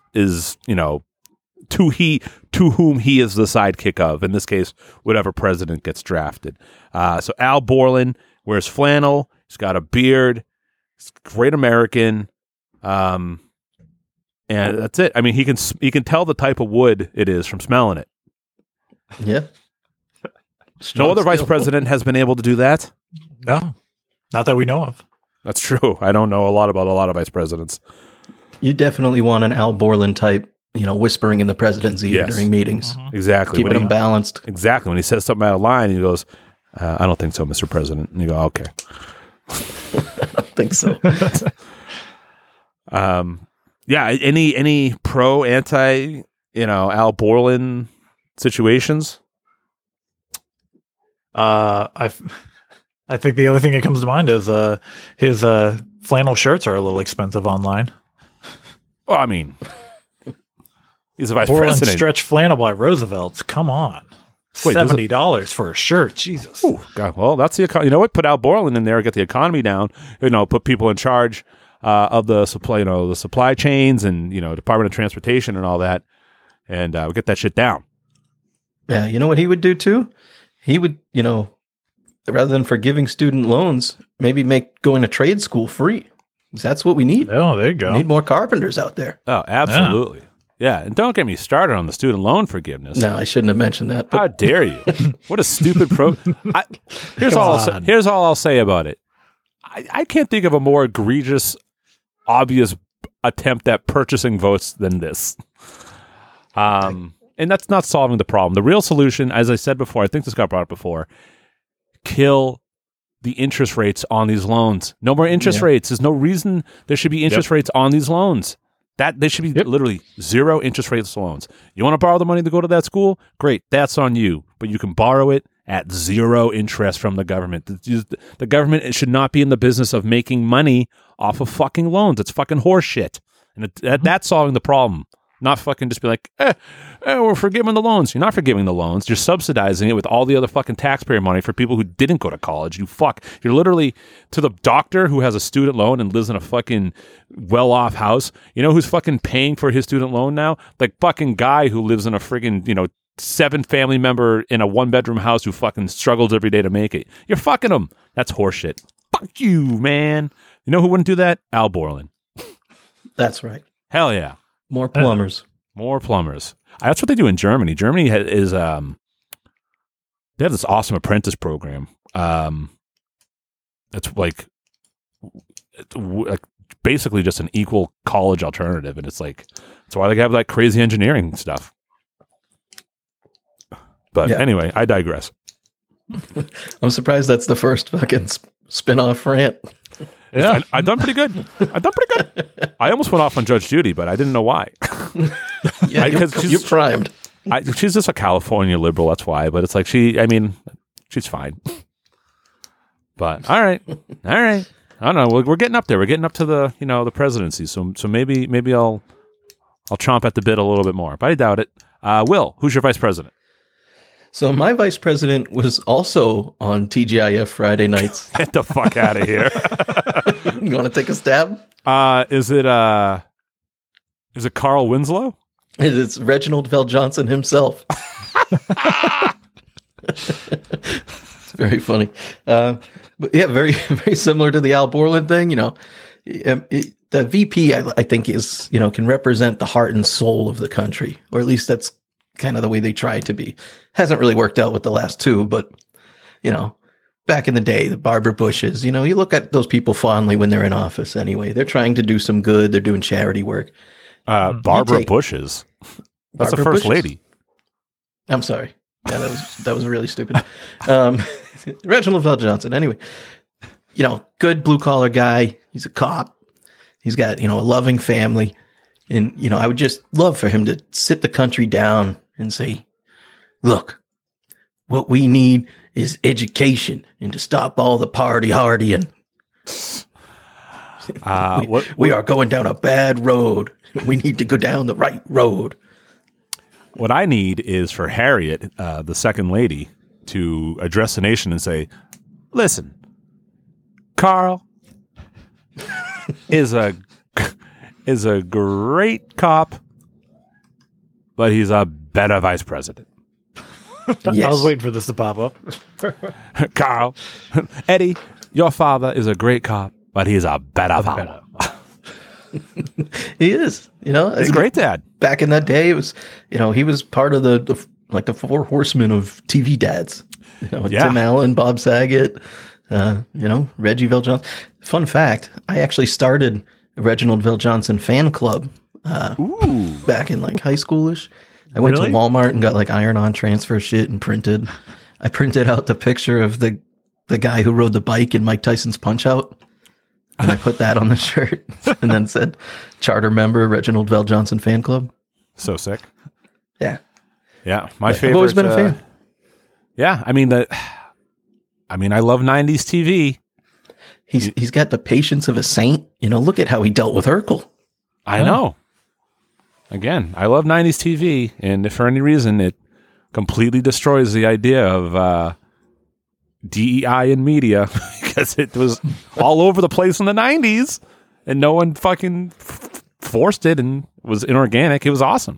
to whom he is the sidekick of, in this case, whatever president gets drafted. So Al Borland wears flannel, he's got a beard, he's a great American, and that's it. I mean, he can tell the type of wood it is from smelling it. Yeah. No other vice president has been able to do that. No, not that we know of. That's true. I don't know a lot about a lot of vice presidents. You definitely want an Al Borland type, whispering in the president's ear during meetings. Mm-hmm. Exactly. Keeping him balanced. Exactly. When he says something out of line, he goes, I don't think so, Mr. President. And you go, okay. I don't think so. Any pro, anti, Al Borland situations? I think the only thing that comes to mind is his flannel shirts are a little expensive online. Well, I mean, he's a vice Borland president. stretch flannel by Roosevelt's. Come on. Wait, $70 for a shirt. Jesus. Ooh, God, well, that's the economy. You know what? Put Al Borland in there, get the economy down. Put people in charge of the supply, the supply chains, and Department of Transportation and all that, and we'll get that shit down. Yeah, you know what he would do too? He would, rather than forgiving student loans, maybe make going to trade school free. 'Cause that's what we need. Oh, there you go. We need more carpenters out there. Oh, absolutely. Yeah, and don't get me started on the student loan forgiveness. No, I shouldn't have mentioned that. How But dare you? What a stupid Here's all I'll say about it. I can't think of a more egregious, obvious attempt at purchasing votes than this. And that's not solving the problem. The real solution, as I said before, I think this got brought up before, kill the interest rates on these loans. No more interest rates. There's no reason there should be interest rates on these loans. That they should be literally zero interest rates loans. You want to borrow the money to go to that school? Great, that's on you. But you can borrow it at zero interest from the government. The government should not be in the business of making money off of fucking loans. It's fucking horse shit. And that's solving the problem. Not fucking just be like, we're forgiving the loans. You're not forgiving the loans. You're subsidizing it with all the other fucking taxpayer money for people who didn't go to college. You fuck. You're literally, to the doctor who has a student loan and lives in a fucking well-off house. You know who's fucking paying for his student loan now? The fucking guy who lives in a friggin', 7 family member in a 1-bedroom house who fucking struggles every day to make it. You're fucking them. That's horseshit. Fuck Fuck you, man. You know who wouldn't do that? Al Borland. That's right. Hell yeah. More plumbers. More plumbers. That's what they do in Germany. Germany is they have this awesome apprentice program. It's like basically just an equal college alternative, and it's like that's why they have that crazy engineering stuff. But anyway, I digress. I'm surprised that's the first fucking spin-off rant. Yeah, I've done pretty good. I almost went off on Judge Judy, but I didn't know why. Yeah, you're primed. She's just a California liberal, that's why. But it's like she's fine. But all right. I don't know. We're getting up there. We're getting up to the the presidency. So maybe I'll chomp at the bit a little bit more, but I doubt it. Will, who's your vice president? So my vice president was also on TGIF Friday nights. Get the fuck out of here. You want to take a stab? Is it Carl Winslow? It's Reginald VelJohnson himself. It's very funny. But yeah, very, very similar to the Al Borland thing. The VP, I think, is, can represent the heart and soul of the country, or at least that's kind of the way they try to be. Hasn't really worked out with the last two, but, back in the day, the Barbara Bushes, you look at those people fondly when they're in office anyway. They're trying to do some good. They're doing charity work. Barbara Bushes. That's the first lady. I'm sorry. Yeah, that was really stupid. Reginald VelJohnson. Anyway, good blue collar guy. He's a cop. He's got, a loving family. And, I would just love for him to sit the country down and say, look, what we need is education and to stop all the party hardying. We are going down a bad road. We need to go down the right road. What I need is for Harriet, the second lady, to address the nation and say, listen, Carl is a great cop, but he's a better vice president. Yes. I was waiting for this to pop up. Carl, Eddie, your father is a great cop, but he's a better father. He is, He's a great dad. Back in that day, it was, he was part of the four horsemen of TV dads. Tim Allen, Bob Saget, Reggie VelJohnson. Fun fact, I actually started a Reginald VelJohnson fan club back in high schoolish. I went to Walmart and got iron-on transfer shit and printed. I printed out the picture of the guy who rode the bike in Mike Tyson's Punch-Out. And I put that on the shirt and then said, charter member, Reginald VelJohnson fan club. So sick. Yeah. Yeah. My favorite. I've always been a fan. Yeah. I love 90s TV. He's got the patience of a saint. Look at how he dealt with Urkel. I know. Again, I love 90s TV. And if for any reason it completely destroys the idea of DEI in media, because it was all over the place in the 90s and no one fucking forced it and was inorganic. It was awesome.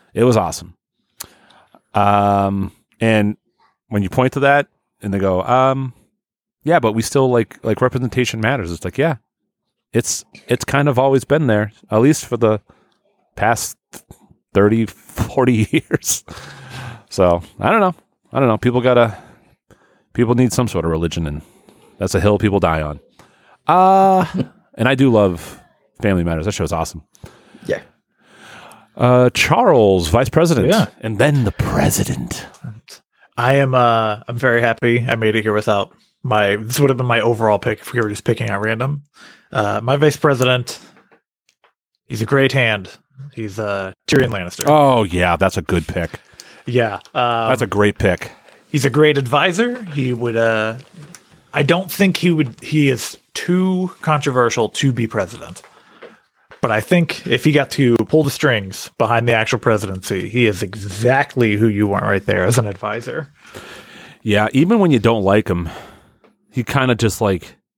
And when you point to that and they go, yeah, but we still like representation matters. It's like, yeah, it's kind of always been there, at least for the past 30, 40 years. So I don't know. People need some sort of religion, and that's a hill people die on. And I do love Family Matters. That show's awesome. Yeah. Charles, vice president, and then the president. I'm very happy I made it here without this would have been my overall pick if we were just picking at random. My vice president, he's a great hand. He's Tyrion Lannister. Oh yeah, that's a good pick. Yeah. That's a great pick. He's a great advisor. He would, I don't think he is too controversial to be president. But I think if he got to pull the strings behind the actual presidency, he is exactly who you want right there as an advisor. Yeah, even when you don't like him, he kind of just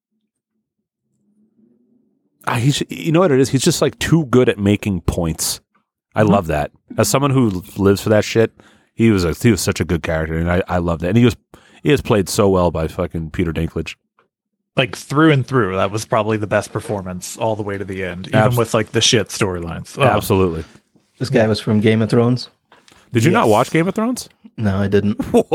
you know what it is? He's just too good at making points. I love that. As someone who lives for that shit, he was such a good character, and I love that. And he was played so well by fucking Peter Dinklage. like through and through, that was probably the best performance all the way to the end, even Abs- with like the shit storylines. Oh, Absolutely. This guy was from Game of Thrones. Did you not Yes. watch Game of Thrones? No, I didn't.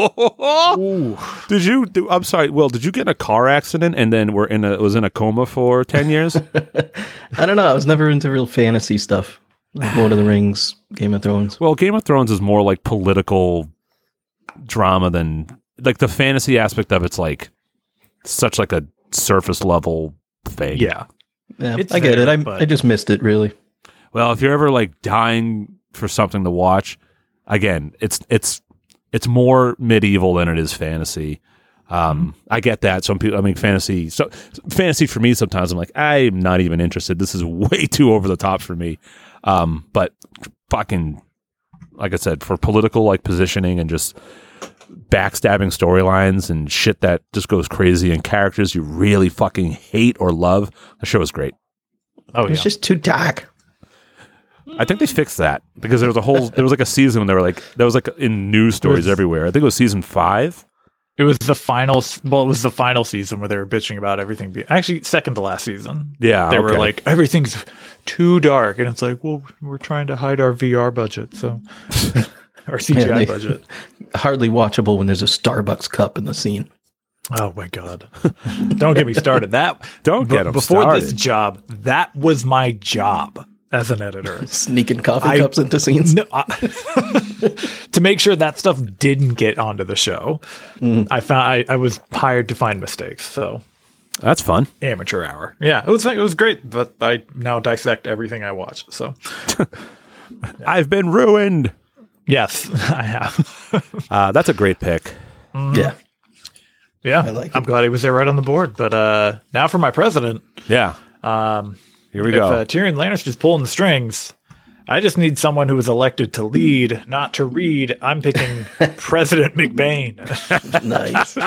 Did you? I'm sorry. Will, did you get in a car accident and then was in a coma for 10 years? I don't know. I was never into real fantasy stuff. Like Lord of the Rings, Game of Thrones. Well, Game of Thrones is more like political drama than like the fantasy aspect of it's like such like a surface level thing. yeah. Yeah, It's I get there, it. but- I just missed it, really. Well, if you're ever like dying for something to watch, again, it's more medieval than it is fantasy. I get that. Some people, I mean, fantasy for me sometimes I'm like, I'm not even interested. This is way too over the top for me. But fucking, like I said, for political like positioning and just backstabbing storylines and shit that just goes crazy and characters you really fucking hate or love, the show is great. Oh, It's yeah. just too dark. I think they fixed that because there was like a season when they were like, that was like in news stories everywhere. I think it was season 5. It was the final. Well, it was the final season where they were bitching about everything. Actually, second to last season. Yeah, They were okay. like, everything's too dark, and it's like, well, we're trying to hide our VR budget, so our CGI Yeah, they- budget. Hardly watchable when there's a Starbucks cup in the scene. Oh my god! Don't get me started. Don't get 'em before started. this job. That was my job as an editor. Sneaking coffee I- cups into scenes. No, to make sure that stuff didn't get onto the show, I was hired to find mistakes. So That's fun. amateur hour. Yeah, it was great. But I now dissect everything I watch. So I've been ruined. yes, I have. That's a great pick. Yeah. Yeah, like I'm it. glad he was there right on the board. But now for my president. Yeah. Here we go. If Tyrion Lannister's pulling the strings, I just need someone who is elected to lead, not to read. I'm picking President McBain. Nice.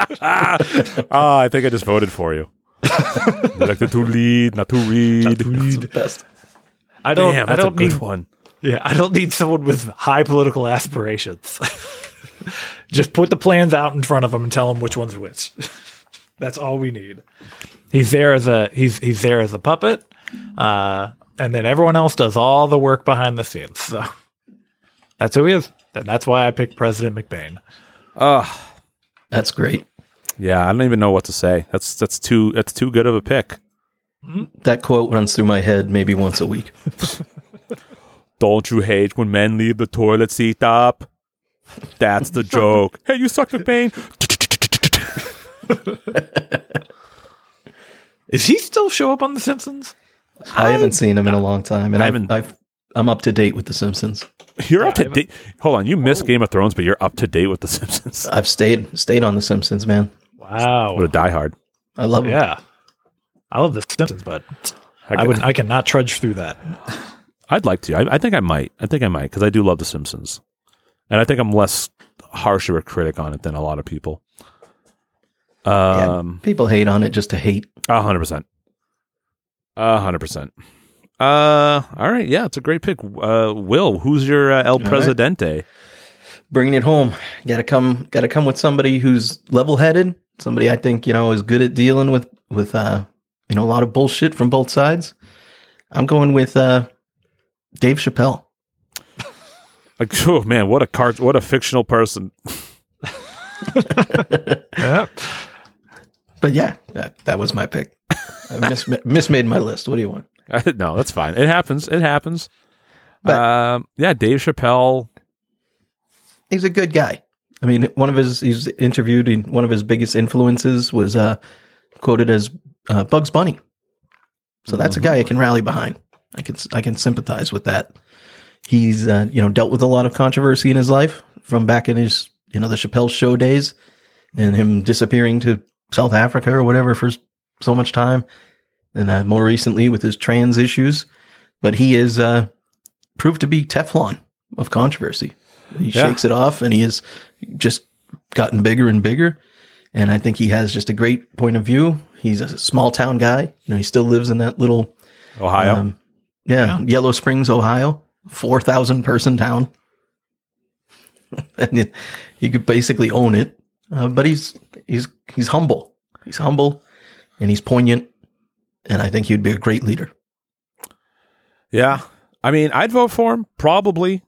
I think I just voted for you. Elected to lead, not to read. That's the best. I don't. Damn, I that's don't a good need. one. Yeah, I don't need someone with high political aspirations. Just put the plans out in front of him and tell him which one's which. That's all we need. He's there as a puppet, and then everyone else does all the work behind the scenes. So that's who he is, and that's why I picked President McBain. That's great. Yeah, I don't even know what to say. That's too good of a pick. That quote runs through my head maybe once a week. Don't you hate when men leave the toilet seat up? That's the joke. Hey, you suck, McBain. Is he still show up on The Simpsons? I haven't seen him in a long time, and I haven't- I'm up to date with The Simpsons. You're up to date. Hold on, you missed Game of Thrones, but you're up to date with The Simpsons. I've stayed on The Simpsons, man. Wow. What a diehard. I love it. Yeah. I love The Simpsons, but I cannot trudge through that. I'd like to. I think I might. Because I do love The Simpsons, and I think I'm less harsh of a critic on it than a lot of people. Yeah, people hate on it just to hate. 100%. 100%. All right. Yeah, it's a great pick. Will, who's your El Presidente? Bringing it home. Got to come with somebody who's level-headed. Somebody I think is good at dealing with a lot of bullshit from both sides. I'm going with Dave Chappelle. Like, oh man, what a fictional person. Yeah. But yeah, that was my pick. I mismade my list. What do you want? No, that's fine. It happens. But- Yeah, Dave Chappelle. He's a good guy. I mean, he's interviewed, and one of his biggest influences was quoted as Bugs Bunny. So that's a guy I can rally behind. I can sympathize with that. He's dealt with a lot of controversy in his life from back in his the Chappelle Show days, and him disappearing to South Africa or whatever for so much time, and more recently with his trans issues. But he is proved to be Teflon of controversy. He shakes it off, and he has just gotten bigger and bigger. And I think he has just a great point of view. He's a small town guy. He still lives in that little Ohio. Yellow Springs, Ohio, 4,000 person town. And he could basically own it. But he's humble. He's humble, and he's poignant, and I think he'd be a great leader. Yeah. I mean, I'd vote for him, probably.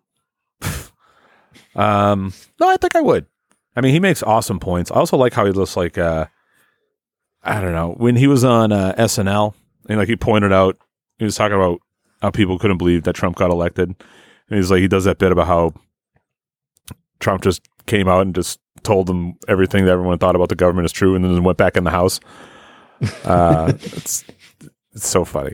No, I think I would. I mean, he makes awesome points. I also like how he looks like, I don't know, when he was on SNL, and like he pointed out, he was talking about how people couldn't believe that Trump got elected. And he's like, he does that bit about how Trump just came out and just told them everything that everyone thought about the government is true, and then went back in the house. It's so funny.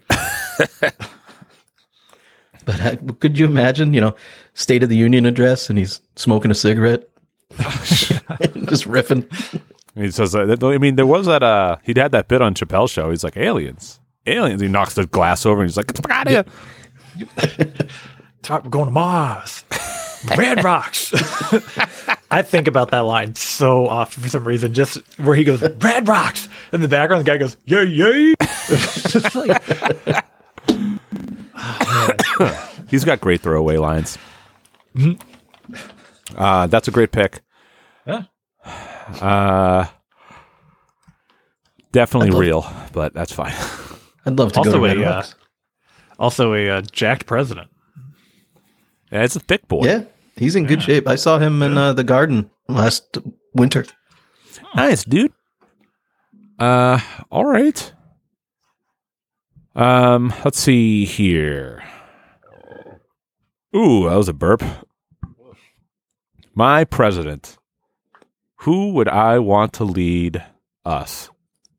But could you imagine, State of the Union address, and he's smoking a cigarette, just riffing. He says, I mean, there was that, he'd had that bit on Chappelle's show. He's like, aliens. He knocks the glass over and he's like, get the fuck out of here. We're going to Mars. Red rocks. I think about that line so often for some reason, just where he goes, red rocks. In the background, the guy goes, yay, yay. He's got great throwaway lines. That's a great pick. Yeah. Definitely real, but that's fine. I'd love to go to Red Rocks. Also a jacked president. Yeah, it's a thick boy. Yeah, he's in good shape. I saw him in the garden last winter. Nice, dude. All right. Let's see here. Ooh, that was a burp. My president. Who would I want to lead us?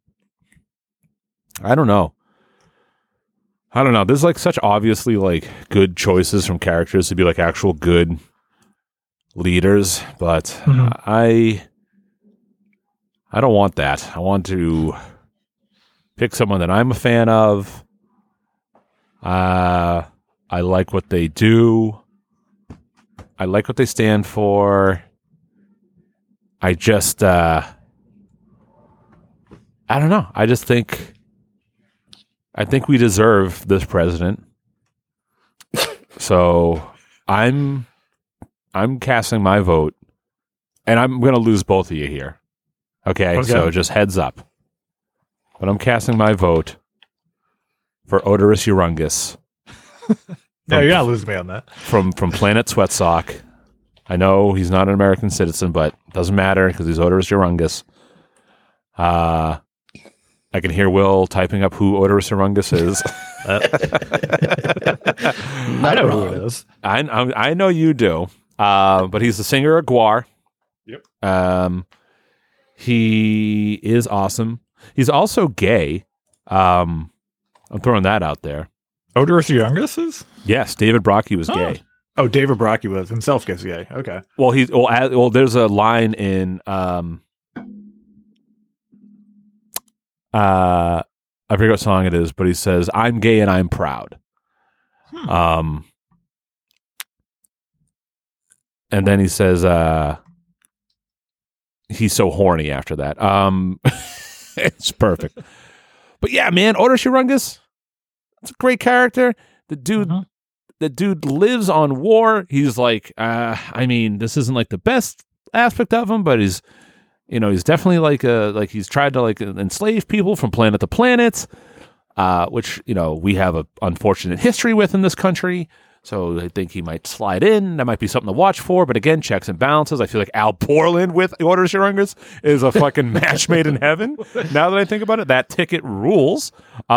I don't know. There's like such obviously like good choices from characters to be like actual good leaders, but I don't want that. I want to pick someone that I'm a fan of. I like what they do. I like what they stand for. I just, I don't know. I think we deserve this president. So I'm casting my vote, and I'm going to lose both of you here. Okay, so just heads up. But I'm casting my vote for Odorous Urungus. No, you're not losing me on that. From Planet Sweatsock. I know he's not an American citizen, but it doesn't matter because he's Odorous Urungus. I can hear Will typing up who Odorous Urungus is. I know who it is. I know you do. But he's the singer of Gwar. Yep. He is awesome. He's also gay. I'm throwing that out there. Odorous Urungus is? Yes, David Brockie was gay. Oh, David Brockie was himself gay. Okay. Well, there's a line in I forget what song it is, but he says, "I'm gay and I'm proud." And then he says, he's so horny after that. It's perfect. But yeah, man, Odorous Urungus, it's a great character. The dude lives on war. He's like, I mean, this isn't like the best aspect of him, but he's definitely like he's tried to like enslave people from planet to planet, which, we have a unfortunate history with in this country. So I think he might slide in. That might be something to watch for. But again, checks and balances. I feel like Al Borland with Odorous Urungus is a fucking match made in heaven. Now that I think about it, that ticket rules.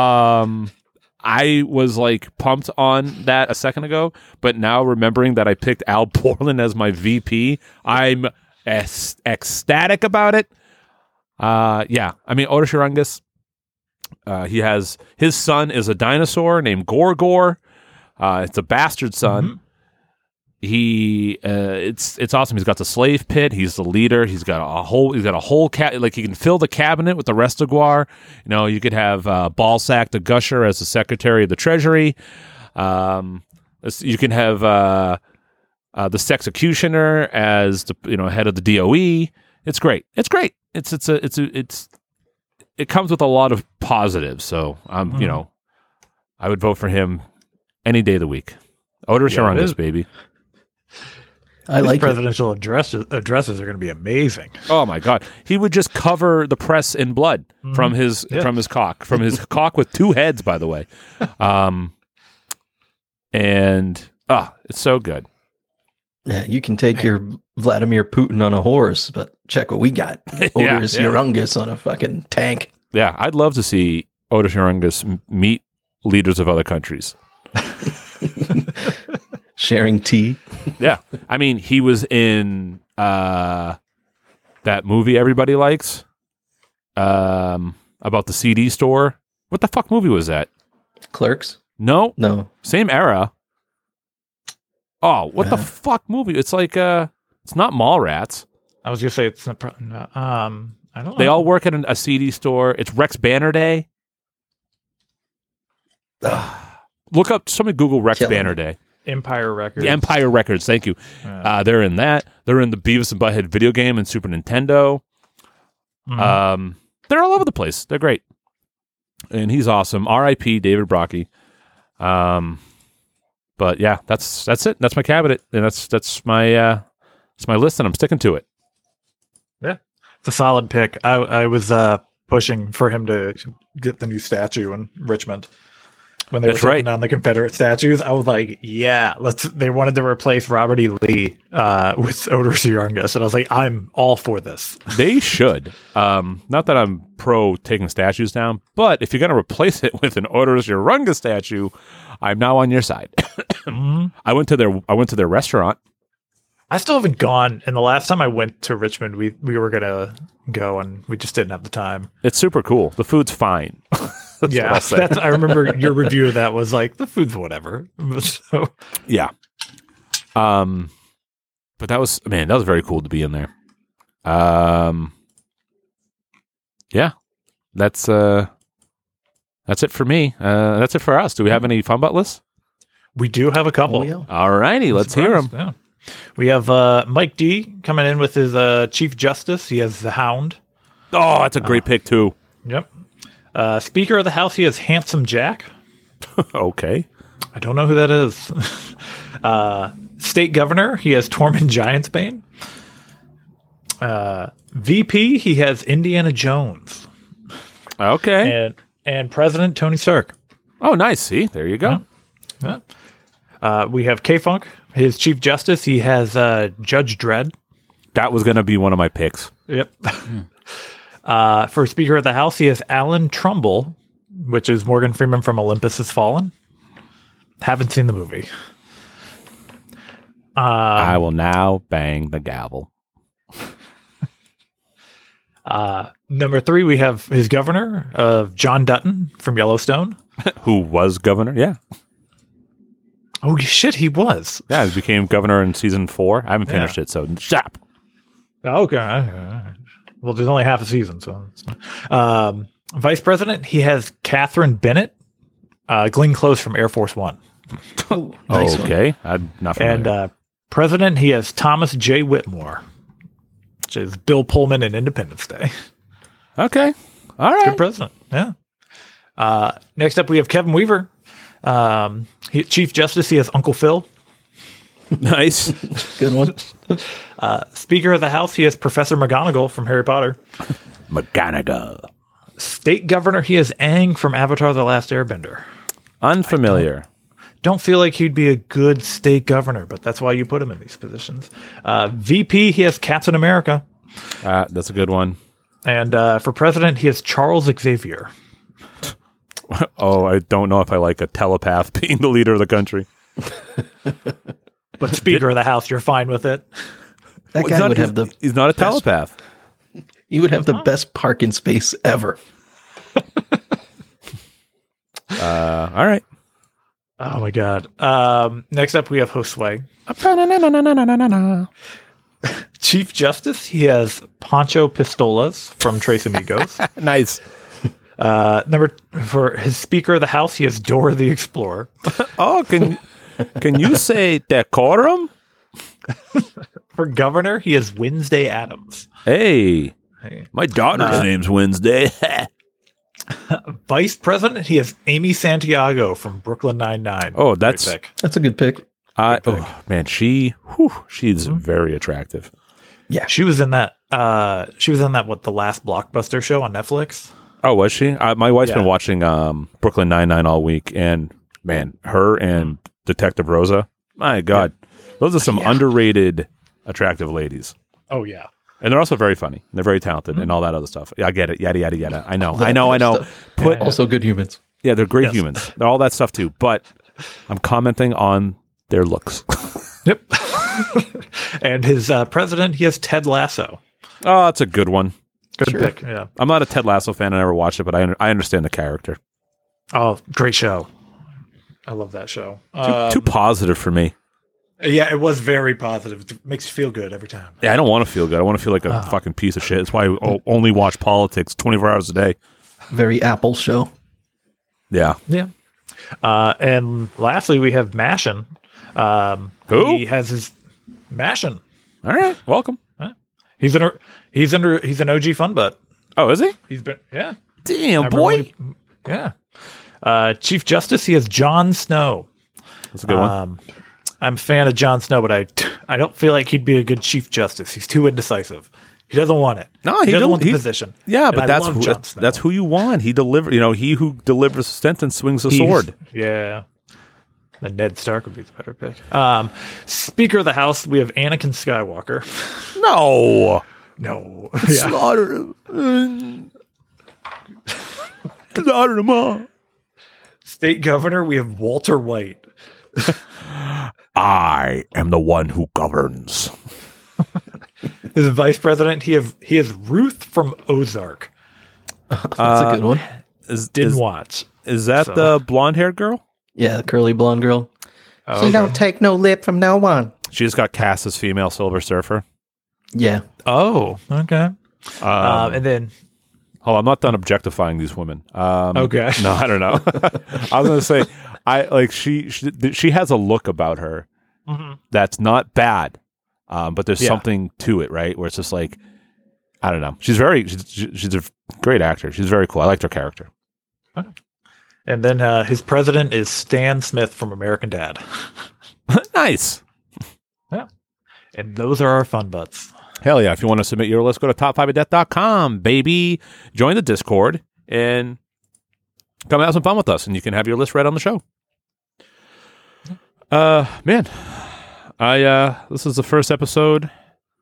I was like pumped on that a second ago, but now remembering that I picked Al Borland as my VP, I'm ecstatic about it. Yeah, I mean, Odorous Urungus, his son is a dinosaur named Gorgor. It's a bastard son. It's awesome. He's got the slave pit. He's the leader. He's got a whole like he can fill the cabinet with the rest of Gwar. You could have Ballsack the Gusher as the Secretary of the Treasury. You can have the Sexecutioner as the head of the DOE. It's great. It's great. It comes with a lot of positives. So I would vote for him any day of the week. Odorous Urungus, baby. I His like it. presidential addresses are going to be amazing. Oh my god, he would just cover the press in blood from his Yeah. cock with two heads, by the way. And it's so good. Yeah, you can take your Vladimir Putin on a horse, but check what we got. Otis Urungus on a fucking tank. Yeah, I'd love to see Otis Urungus meet leaders of other countries. Sharing tea. Yeah, I mean, he was in that movie everybody likes about the CD store. What the fuck movie was that? Clerks? No, No. same era. Oh, what the fuck movie? It's like it's not Mallrats. I was going to say it's not. I don't know. They all work at a CD store. It's Rex Banner Day. Look up. Somebody Google Rex Killing Banner me. Day. Empire Records. The Empire Records. Thank you. They're in that. They're in the Beavis and Butthead video game and Super Nintendo. They're all over the place. They're great, and he's awesome. R.I.P. David Brockie. But yeah, that's it. That's my cabinet, and that's my list, and I'm sticking to it. Yeah, it's a solid pick. I was pushing for him to get the new statue in Richmond when they That's were right. taking down the Confederate statues. I was like, yeah, let's. They wanted to replace Robert E. Lee with Otis Urungus, and I was like, I'm all for this. They should. Not that I'm pro taking statues down, but if you're going to replace it with an Otis Urungus statue, I'm now on your side. I went to their restaurant. I still haven't gone, and the last time I went to Richmond, we were gonna go, and we just didn't have the time. It's super cool. The food's fine. That's what I'll say. I remember your review of that was like the food's whatever. So Yeah. But that was very cool to be in there. Yeah. That's it for me. That's it for us. Do we have any fun butt lists? we do have a couple. Oh, yeah. All righty, let's hear them. Yeah. We have Mike D coming in with his Chief Justice. He has the Hound. Oh, that's a great pick too. Yep. Speaker of the House, he has Handsome Jack. Okay. I don't know who that is. State Governor, he has Tormund Giantsbane. VP, he has Indiana Jones. Okay. And President Tony Stark. Oh, nice. See, there you go. Yeah. We have K-Funk, his Chief Justice. He has Judge Dredd. That was going to be one of my picks. Yep. For Speaker of the House, he has Alan Trumbull, which is Morgan Freeman from Olympus Has Fallen. Haven't seen the movie. I will now bang the gavel. Number 3, we have his governor, John Dutton from Yellowstone. Who was governor? Yeah. Oh, shit, he was. Yeah, he became governor in season 4. I haven't finished it, so stop. Okay. Well, there's only half a season, so. Vice President, he has Catherine Bennett, Glenn Close from Air Force One. Oh, nice one. Okay. I'm not familiar. And President, he has Thomas J. Whitmore, which is Bill Pullman in Independence Day. Okay. All right. Good president. Yeah. Next up, we have Kevin Weaver. Chief Justice, he has Uncle Phil. Nice. Good one. Speaker of the House, he has Professor McGonagall from Harry Potter. McGonagall. State Governor, he has Aang from Avatar: The Last Airbender. Unfamiliar. Don't feel like he'd be a good state governor, but that's why you put him in these positions. VP, he has Captain America. That's a good one. And for president, he has Charles Xavier. Oh, I don't know if I like a telepath being the leader of the country. But Speaker of the House, you're fine with it. That guy would have the He's not a telepath. he would have the best parking space ever. All right. Oh my God. Next up, we have Josue. Chief Justice, he has Pancho Pistolas from Tres Amigos. Nice. For his Speaker of the House, he has Dora the Explorer. Oh, can you say decorum? For governor, he has Wednesday Adams. Hey, my daughter's name's Wednesday. Vice president, he has Amy Santiago from Brooklyn Nine-Nine. Oh, Great that's pick. That's a good pick. Oh man, she's very attractive. Yeah. She was in that. What, the last Blockbuster show on Netflix? Oh, was she? My wife's been Yeah. watching Brooklyn Nine-Nine all week, and man, her and Detective Rosa, my God, those are some underrated, attractive ladies. Oh yeah. And they're also very funny. They're very talented and all that other stuff. Yeah, I get it. Yada, yada, yada. I know. Also good humans. Yeah, they're great Yes. humans. They're all that stuff too. But I'm commenting on their looks. Yep. And his president, he has Ted Lasso. Oh, that's a good one. Good pick. Yeah. I'm not a Ted Lasso fan. I never watched it, but I understand the character. Oh, great show. I love that show. Too positive for me. Yeah, it was very positive. It makes you feel good every time. Yeah, I don't want to feel good. I want to feel like a fucking piece of shit. That's why I only watch politics 24 hours a day. Very Apple show. Yeah. Yeah. And lastly, we have Mashin. Who? He has his Mashin. All right. Welcome. He's an OG fun butt. Oh, is he? He's been Damn, Remember boy. when Chief Justice, he has Jon Snow. That's a good one. I'm a fan of Jon Snow, but I don't feel like he'd be a good Chief Justice. He's too indecisive. He doesn't want it. No, he doesn't want the he- position. Yeah, And but I that's love Jon Snow. that's who you want. He deliver. He who delivers the sentence swings the sword. Yeah. Then Ned Stark would be the better pick. Speaker of the House, we have Anakin Skywalker. No, No. slaughter him. Slaughter him all. State Governor, we have Walter White. I am the one who governs. His Vice President, he has Ruth from Ozark. That's a good one. Didn't watch. Is that So- the blonde-haired girl? Yeah, the curly blonde girl. Oh, She okay. don't take no lip from no one. She just got cast as female Silver Surfer. Yeah. Oh, okay. And then Oh, I'm not done objectifying these women. Okay. No, I don't know. I was going to say, she has a look about her that's not bad, but there's Yeah. something to it, right? Where it's just like, I don't know. She's a great actor. She's very cool. I liked her character. and then his president is Stan Smith from American Dad. Nice. And those are our fun butts. Hell yeah. If you want to submit your list, go to top5ofdeath.com, baby. Join the Discord and come have some fun with us, and you can have your list read on the show. Man, this is the first episode.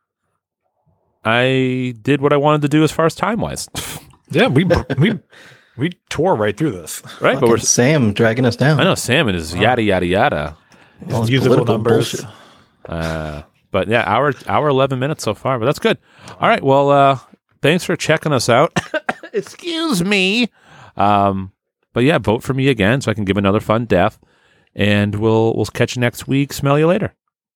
I did what I wanted to do as far as time-wise. Yeah, we tore right through this. Right? But Fucking Sam dragging us down. I know Sam is yada, yada, yada. All this Usable political numbers. bullshit. But yeah, hour 11 minutes so far, but that's good. All right. Well, thanks for checking us out. Excuse me. But yeah, vote for me again so I can give another fun death. And we'll catch you next week. Smell you later.